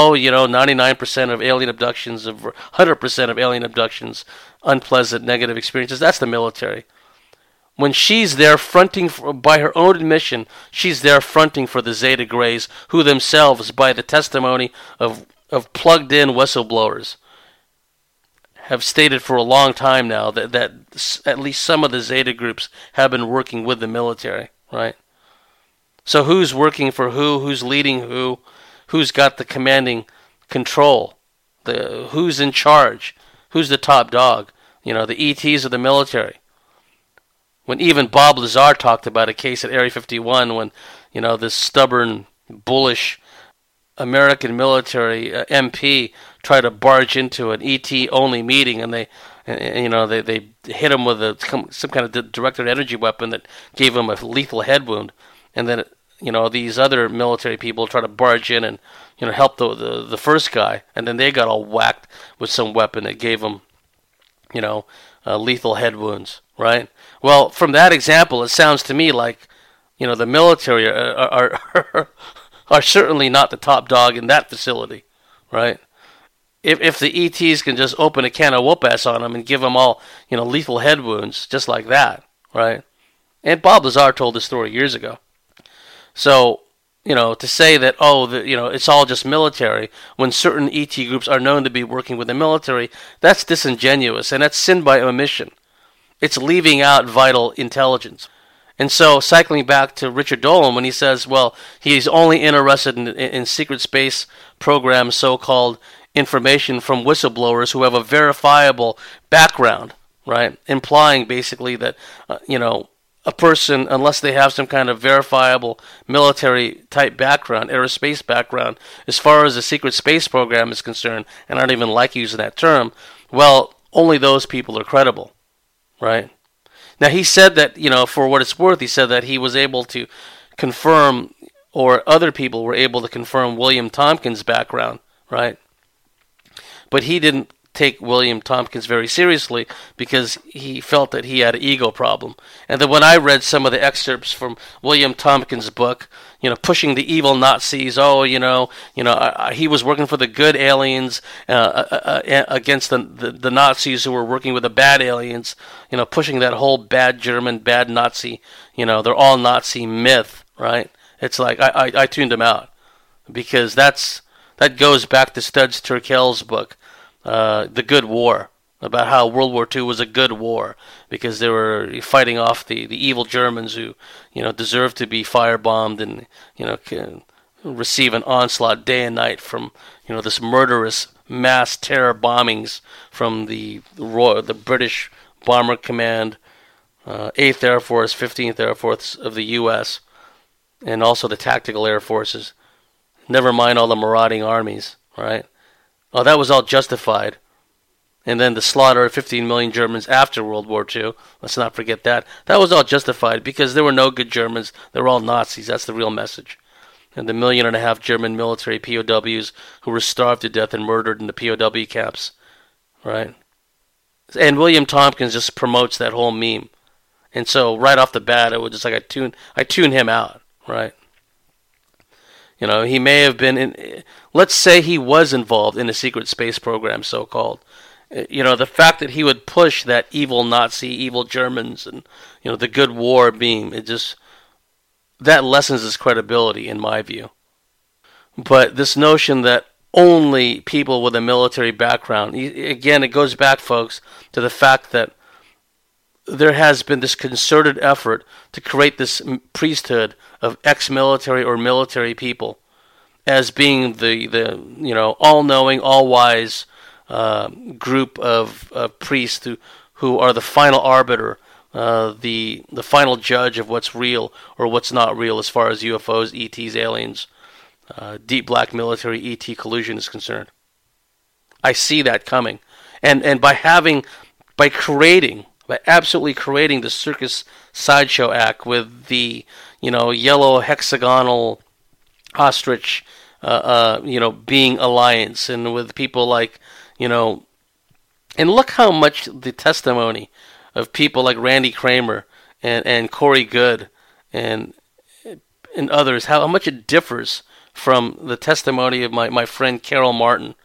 99% of alien abductions, 100% of alien abductions, unpleasant, negative experiences, that's the military. When she's there fronting, by her own admission, she's there fronting for the Zeta Grays, who themselves, by the testimony of plugged-in whistleblowers, have stated for a long time now that at least some of the Zeta groups have been working with the military, right? So who's working for who? Who's leading who? Who's got the commanding control? Who's in charge? Who's the top dog? The ETs of the military. When even Bob Lazar talked about a case at Area 51 when, this stubborn, bullish American military MP tried to barge into an ET-only meeting and they hit him with some kind of directed energy weapon that gave him a lethal head wound. And then, these other military people try to barge in and, help the first guy. And then they got all whacked with some weapon that gave them, lethal head wounds, right? Well, from that example, it sounds to me like, the military are certainly not the top dog in that facility, right? If the ETs can just open a can of whoop-ass on them and give them all, lethal head wounds, just like that, right? And Bob Lazar told this story years ago. So, to say that, it's all just military, when certain ET groups are known to be working with the military, that's disingenuous, and that's sin by omission. It's leaving out vital intelligence. And so, cycling back to Richard Dolan, when he says, well, he's only interested in secret space programs, so-called information from whistleblowers who have a verifiable background, right? Implying basically that, a person, unless they have some kind of verifiable military-type background, aerospace background, as far as the secret space program is concerned, and I don't even like using that term, well, only those people are credible, right? Now, he said that, for what it's worth, he said that he was able to confirm, or other people were able to confirm William Tompkins' background, right? But he didn't take William Tompkins very seriously because he felt that he had an ego problem. And then when I read some of the excerpts from William Tompkins' book, pushing the evil Nazis, he was working for the good aliens against the Nazis who were working with the bad aliens, pushing that whole bad German, bad Nazi, they're all Nazi myth, right? It's like I tuned him out because that goes back to Studs Terkel's book, The Good War, about how World War II was a good war because they were fighting off the evil Germans who, deserved to be firebombed and, receive an onslaught day and night from, this murderous mass terror bombings from the British Bomber Command, 8th Air Force, 15th Air Force of the U.S., and also the tactical air forces. Never mind all the marauding armies, right? Oh, that was all justified And then the slaughter of 15 million Germans after World War II. Let's not forget that. That was all justified because there were no good Germans. They were all Nazis. That's the real message. And the 1.5 million German military POWs who were starved to death and murdered in the POW camps. Right? And William Tompkins just promotes that whole meme. And so right off the bat, it was just like I tune him out. Right? You know, he may have been let's say he was involved in a secret space program, so-called. You know, the fact that he would push that evil Nazi, evil Germans, and, you know, the good war beam, that lessens his credibility, in my view. But this notion that only people with a military background, again, it goes back, folks, to the fact that there has been this concerted effort to create this priesthood of ex-military or military people as being the you know, all-knowing, all-wise group of priests who are the final arbiter, the final judge of what's real or what's not real as far as UFOs, ETs, aliens, deep black military ET collusion is concerned. I see that coming, and by absolutely creating the circus sideshow act with the, you know, yellow hexagonal ostrich, you know, being alliance, and with people like, you know, and look how much the testimony of people like Randy Kramer and Corey Goode and others, how much it differs from the testimony of my friend Carol Martin,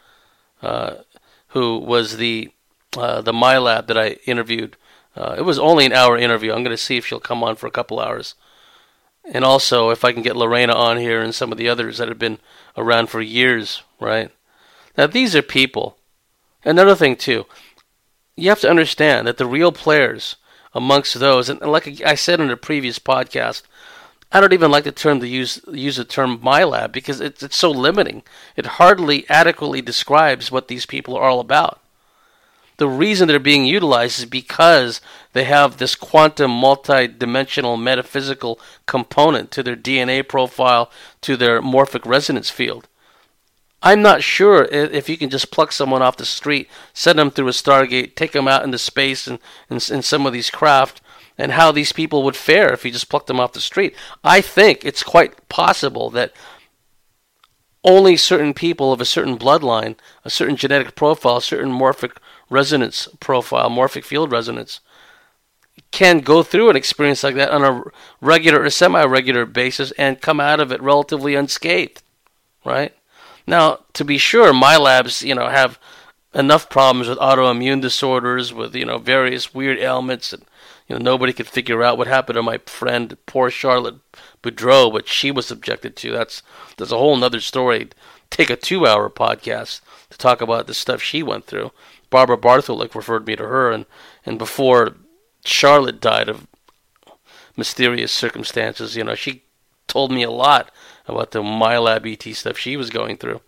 who was the MyLab that I interviewed. It was only an hour interview. I'm going to see if she'll come on for a couple hours. And also if I can get Lorena on here and some of the others that have been around for years, right? Now these are people. Another thing too, you have to understand that the real players amongst those, and like I said in a previous podcast, I don't even like the term to use the term MyLab because it's so limiting. It hardly adequately describes what these people are all about. The reason they're being utilized is because they have this quantum, multi-dimensional, metaphysical component to their DNA profile, to their morphic resonance field. I'm not sure if you can just pluck someone off the street, send them through a Stargate, take them out into space and some of these craft, and how these people would fare if you just plucked them off the street. I think it's quite possible that only certain people of a certain bloodline, a certain genetic profile, a certain morphic resonance profile, morphic field resonance, can go through an experience like that on a regular or semi-regular basis and come out of it relatively unscathed, right? Now, to be sure, MyLabs, you know, have enough problems with autoimmune disorders, with, you know, various weird ailments, and, you know, nobody could figure out what happened to my friend, poor Charlotte Boudreau, what she was subjected to. There's a whole nother story. Take a 2-hour podcast to talk about the stuff she went through. Barbara Bartholick referred me to her, and before Charlotte died of mysterious circumstances, you know, she told me a lot about the MyLab ET stuff she was going through.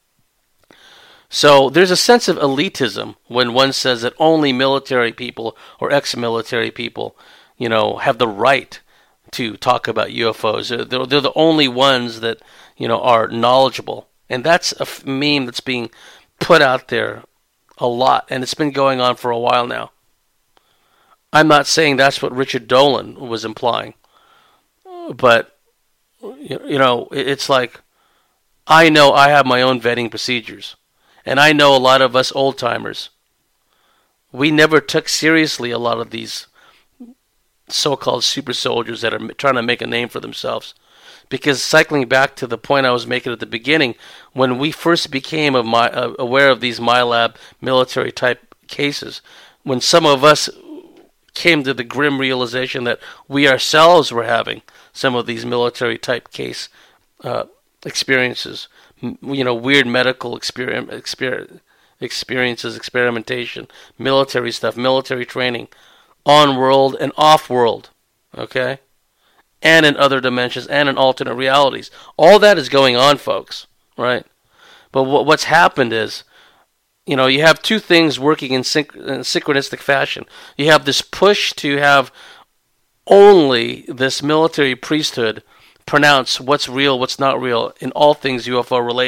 So there's a sense of elitism when one says that only military people or ex-military people, you know, have the right to talk about UFOs. They're the only ones that, you know, are knowledgeable. And that's a meme that's being put out there a lot, and it's been going on for a while now. I'm not saying that's what Richard Dolan was implying, but you know, it's like, I know I have my own vetting procedures, and I know a lot of us old-timers, we never took seriously a lot of these so-called super soldiers that are trying to make a name for themselves. Because cycling back to the point I was making at the beginning, when we first became aware of these MyLab military-type cases, when some of us came to the grim realization that we ourselves were having some of these military-type case experiences, you know, weird medical experiences, experimentation, military stuff, military training, on-world and off-world, okay? And in other dimensions and in alternate realities. All that is going on, folks, right? But what's happened is, you know, you have two things working in synchronistic fashion. You have this push to have only this military priesthood pronounce what's real, what's not real in all things UFO related,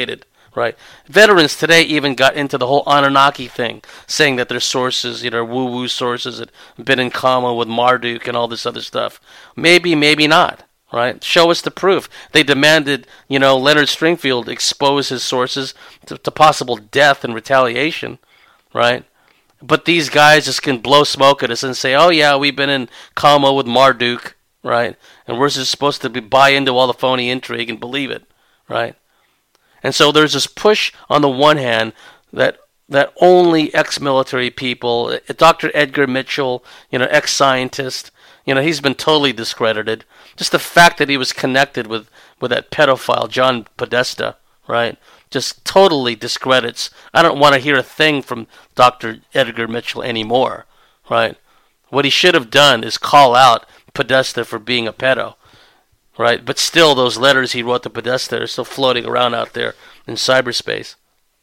right? Veterans today even got into the whole Anunnaki thing, saying that their sources, woo-woo sources, had been in common with Marduk and all this other stuff. Maybe, maybe not, right? Show us the proof. They demanded, Leonard Stringfield expose his sources to possible death and retaliation, right? But these guys just can blow smoke at us and say, oh yeah, we've been in coma with Marduk, right? And we're just supposed to buy into all the phony intrigue and believe it, right? And so there's this push on the one hand that only ex-military people, Dr. Edgar Mitchell, ex-scientist, he's been totally discredited. Just the fact that he was connected with that pedophile, John Podesta, right? Just totally discredits. I don't want to hear a thing from Dr. Edgar Mitchell anymore, right? What he should have done is call out Podesta for being a pedo, right? But still, those letters he wrote to Podesta are still floating around out there in cyberspace.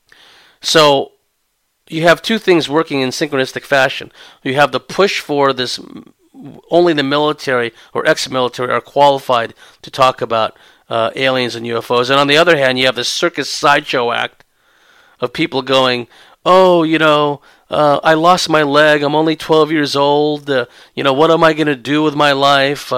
So you have two things working in synchronistic fashion. You have the push for this, only the military or ex-military are qualified to talk about aliens and UFOs. And on the other hand, you have this circus sideshow act of people going, oh, I lost my leg. I'm only 12 years old. What am I going to do with my life?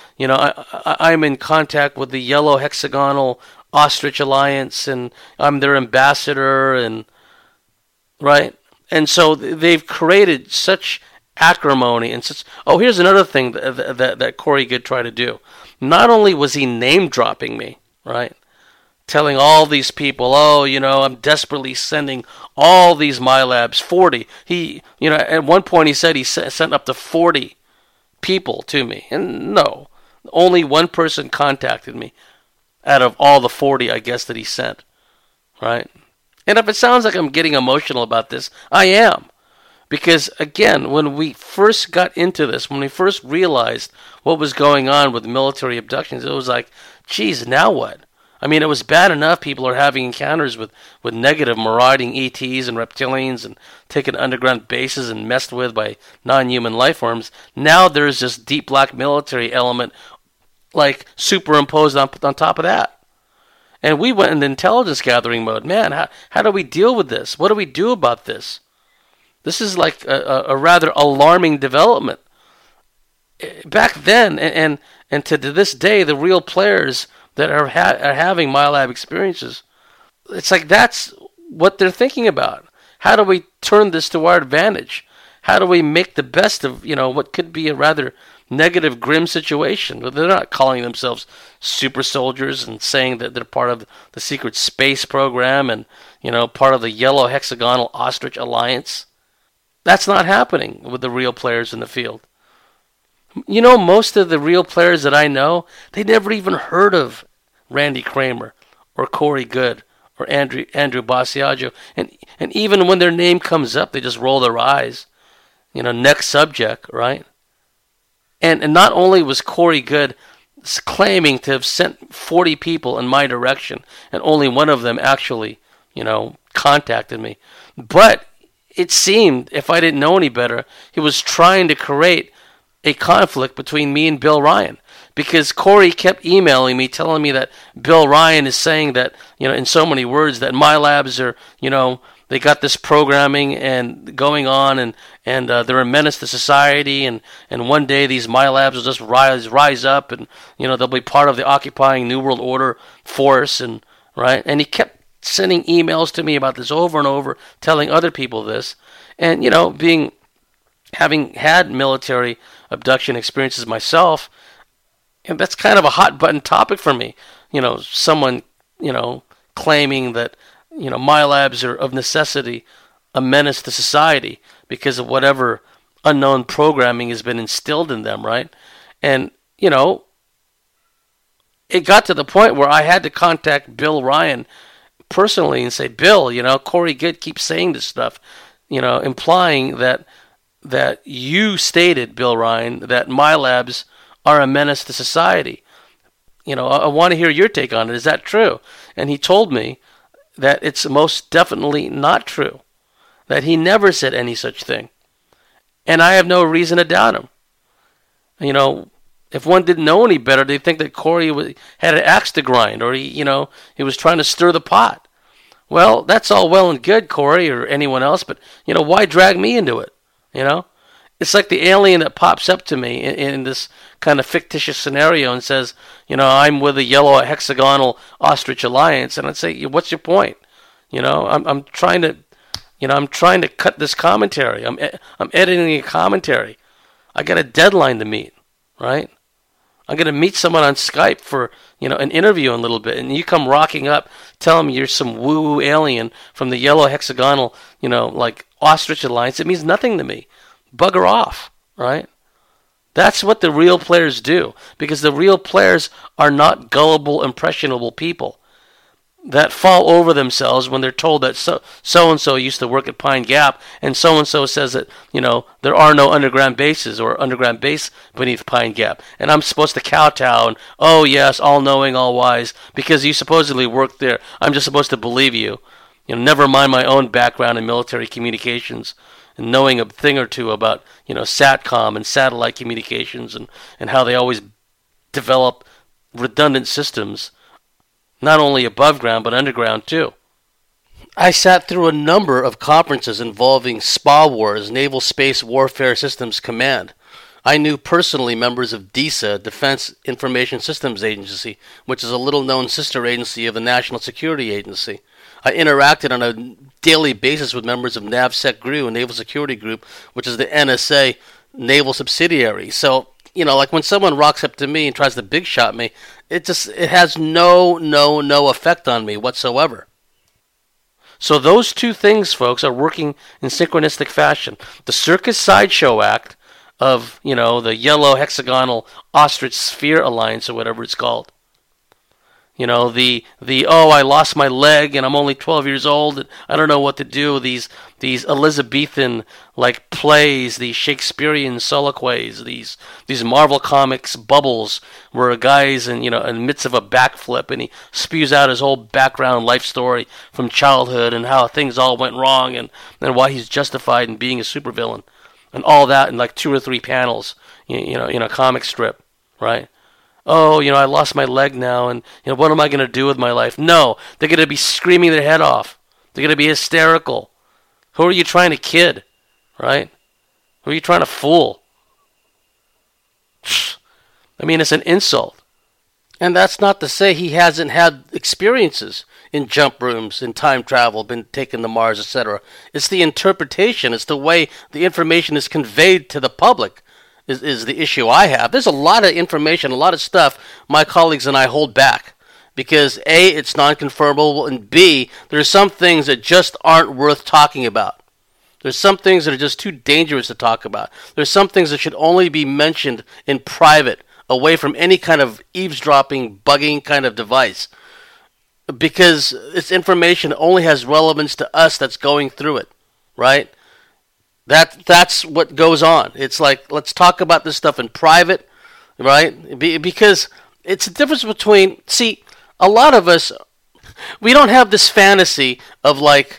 I'm in contact with the Yellow Hexagonal Ostrich Alliance, and I'm their ambassador, and right. And so they've created such acrimony and such. Oh, here's another thing that Corey Goode tried to do. Not only was he name dropping me, right? Telling all these people, I'm desperately sending all these MyLabs, 40. At one point he said he sent up to 40 people to me. And no, only one person contacted me out of all the 40, I guess, that he sent, right? And if it sounds like I'm getting emotional about this, I am. Because, again, when we first got into this, when we first realized what was going on with military abductions, it was like, geez, now what? I mean, it was bad enough people are having encounters with negative marauding ETs and reptilians and taken underground bases and messed with by non-human life forms. Now there's this deep black military element like superimposed on top of that. And we went into intelligence gathering mode. Man, how do we deal with this? What do we do about this? This is like a rather alarming development. Back then, and to this day, the real players that are having MyLab experiences, it's like that's what they're thinking about. How do we turn this to our advantage? How do we make the best of what could be a rather negative, grim situation? But they're not calling themselves super soldiers and saying that they're part of the secret space program and part of the Yellow Hexagonal Ostrich Alliance. That's not happening with the real players in the field. Most of the real players that I know, they never even heard of Randy Kramer or Corey Goode or Andrew Basiago. And even when their name comes up, they just roll their eyes. Next subject, right? And not only was Corey Goode claiming to have sent 40 people in my direction, and only one of them actually, contacted me, but it seemed, if I didn't know any better, he was trying to create a conflict between me and Bill Ryan. Because Corey kept emailing me, telling me that Bill Ryan is saying that, in so many words, that MyLabs are, they got this programming and going on, and they're a menace to society, and one day these MyLabs will just rise up, and, they'll be part of the occupying New World Order force, and right? And he kept sending emails to me about this over and over, telling other people this, and having had military abduction experiences myself, and that's kind of a hot button topic for me. Someone claiming that MyLabs are of necessity a menace to society because of whatever unknown programming has been instilled in them, right? And it got to the point where I had to contact Bill Ryan personally and say, Bill, Corey Goode keeps saying this stuff, implying that you stated, Bill Ryan, that MyLabs are a menace to society. I want to hear your take on it. Is that true? And he told me that it's most definitely not true, that he never said any such thing. And I have no reason to doubt him. If one didn't know any better, they'd think that Corey had an axe to grind, or he was trying to stir the pot. Well, that's all well and good, Corey, or anyone else, but, why drag me into it? You know? It's like the alien that pops up to me in this kind of fictitious scenario and says, I'm with the Yellow Hexagonal Ostrich Alliance, and I'd say, what's your point? I'm trying to, I'm trying to cut this commentary. I'm editing a commentary. I got a deadline to meet, right? I'm going to meet someone on Skype for, an interview in a little bit, and you come rocking up telling me you're some woo-woo alien from the Yellow Hexagonal, like Ostrich Alliance. It means nothing to me. Bugger off, right? That's what the real players do, because the real players are not gullible, impressionable people that fall over themselves when they're told that so-and-so used to work at Pine Gap, and so-and-so says that, there are no underground bases or underground base beneath Pine Gap. And I'm supposed to kowtow and, oh yes, all-knowing, all-wise, because you supposedly worked there. I'm just supposed to believe you. Never mind my own background in military communications and knowing a thing or two about, SATCOM and satellite communications and how they always develop redundant systems, not only above ground, but underground too. I sat through a number of conferences involving SPA Wars, Naval Space Warfare Systems Command. I knew personally members of DISA, Defense Information Systems Agency, which is a little-known sister agency of the National Security Agency. I interacted on a daily basis with members of NAVSEC-GRU, Naval Security Group, which is the NSA naval subsidiary. So, like when someone rocks up to me and tries to big shot me, it has no effect on me whatsoever. So those two things, folks, are working in synchronistic fashion. The Circus Sideshow Act of, the Yellow Hexagonal Ostrich Sphere Alliance, or whatever it's called. I lost my leg and I'm only 12 years old and I don't know what to do. These Elizabethan like plays, these Shakespearean soliloquies, these Marvel Comics bubbles where a guy's in the midst of a backflip and he spews out his whole background life story from childhood and how things all went wrong and why he's justified in being a supervillain and all that in like 2 or 3 panels, in a comic strip, right? Oh, I lost my leg now, and what am I going to do with my life? No, they're going to be screaming their head off. They're going to be hysterical. Who are you trying to kid, right? Who are you trying to fool? I mean, it's an insult. And that's not to say he hasn't had experiences in jump rooms, in time travel, been taken to Mars, etc. It's the interpretation. It's the way the information is conveyed to the public. Is the issue I have. There's a lot of information, a lot of stuff my colleagues and I hold back because A, it's non-confirmable, and B, there's some things that just aren't worth talking about. There's some things that are just too dangerous to talk about. There's some things that should only be mentioned in private, away from any kind of eavesdropping, bugging kind of device, because it's information that only has relevance to us that's going through it, right? That's what goes on. It's like, let's talk about this stuff in private, right? Because it's a difference between, see, a lot of us, we don't have this fantasy of like,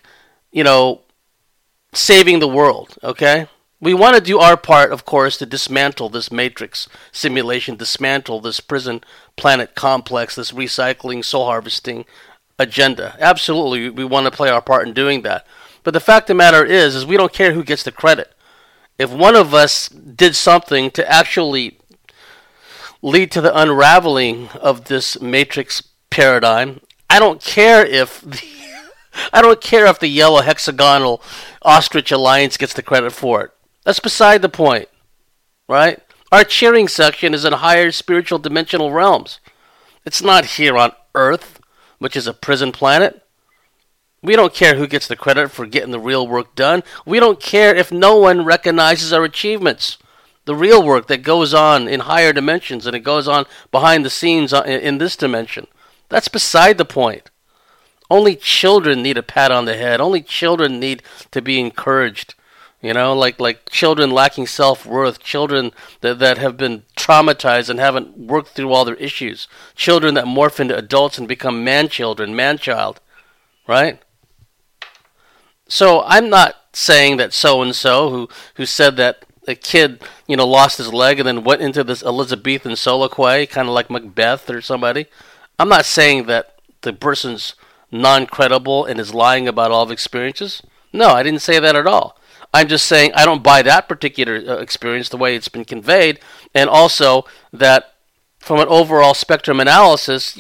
saving the world, okay? We want to do our part, of course, to dismantle this matrix simulation, dismantle this prison planet complex, this recycling, soul harvesting agenda. Absolutely, we want to play our part in doing that. But the fact of the matter is we don't care who gets the credit. If one of us did something to actually lead to the unraveling of this matrix paradigm, I don't care if the Yellow Hexagonal Ostrich Alliance gets the credit for it. That's beside the point, right? Our cheering section is in higher spiritual dimensional realms. It's not here on Earth, which is a prison planet. We don't care who gets the credit for getting the real work done. We don't care if no one recognizes our achievements. The real work that goes on in higher dimensions and it goes on behind the scenes in this dimension. That's beside the point. Only children need a pat on the head. Only children need to be encouraged. Like children lacking self-worth. Children that have been traumatized and haven't worked through all their issues. Children that morph into adults and become man-children, man-child. Right? So I'm not saying that so-and-so who said that a kid, lost his leg and then went into this Elizabethan soliloquy, kind of like Macbeth or somebody. I'm not saying that the person's non-credible and is lying about all of experiences? No, I didn't say that at all. I'm just saying I don't buy that particular experience the way it's been conveyed, and also that from an overall spectrum analysis,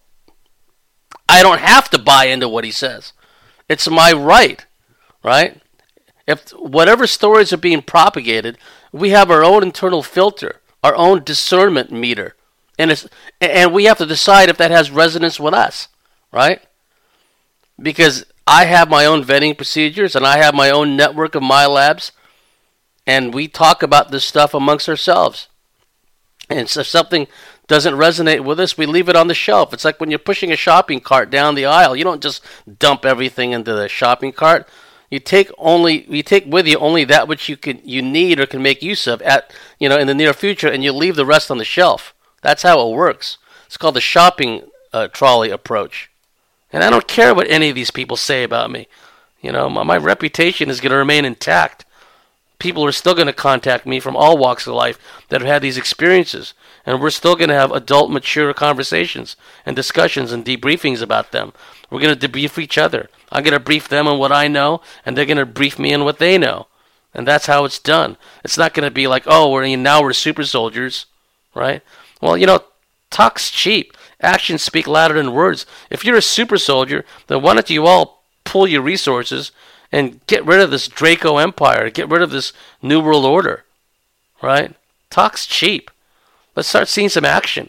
I don't have to buy into what he says. It's my right, right? If whatever stories are being propagated, we have our own internal filter, our own discernment meter, and we have to decide if that has resonance with us, right? Because I have my own vetting procedures, and I have my own network of MyLabs, and we talk about this stuff amongst ourselves. And so if something doesn't resonate with us, we leave it on the shelf. It's like when you're pushing a shopping cart down the aisle. You don't just dump everything into the shopping cart. You take with you only that which you need or can make use of in the near future, and you leave the rest on the shelf. That's how it works. It's called the shopping trolley approach. And I don't care what any of these people say about me. My reputation is going to remain intact. People are still going to contact me from all walks of life that have had these experiences. And we're still going to have adult, mature conversations and discussions and debriefings about them. We're going to debrief each other. I'm going to brief them on what I know, and they're going to brief me on what they know. And that's how it's done. It's not going to be like, we're super soldiers, right? Well, talk's cheap. Actions speak louder than words. If you're a super soldier, then why don't you all pull your resources and get rid of this Draco Empire, get rid of this New World Order, right? Talk's cheap. Let's start seeing some action.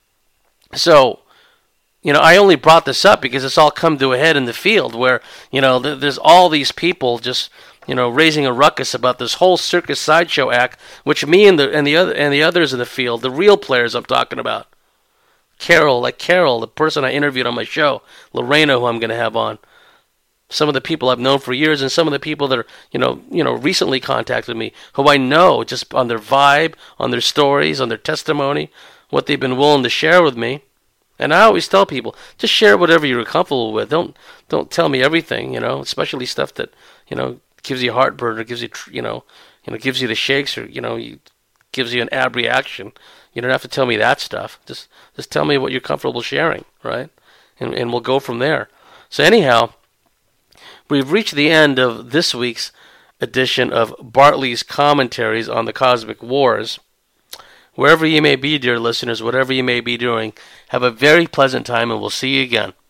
So, I only brought this up because it's all come to a head in the field where, there's all these people just, raising a ruckus about this whole circus sideshow act, which me and the others in the field, the real players I'm talking about, Carol, the person I interviewed on my show, Lorena, who I'm going to have on, some of the people I've known for years, and some of the people that are, recently contacted me, who I know just on their vibe, on their stories, on their testimony, what they've been willing to share with me. And I always tell people, just share whatever you're comfortable with. Don't tell me everything, especially stuff that, gives you heartburn or gives you, gives you the shakes or, gives you an ab reaction. You don't have to tell me that stuff. Just tell me what you're comfortable sharing, right? And we'll go from there. So anyhow, we've reached the end of this week's edition of Bartley's Commentaries on the Cosmic Wars. Wherever you may be, dear listeners, whatever you may be doing, have a very pleasant time, and we'll see you again.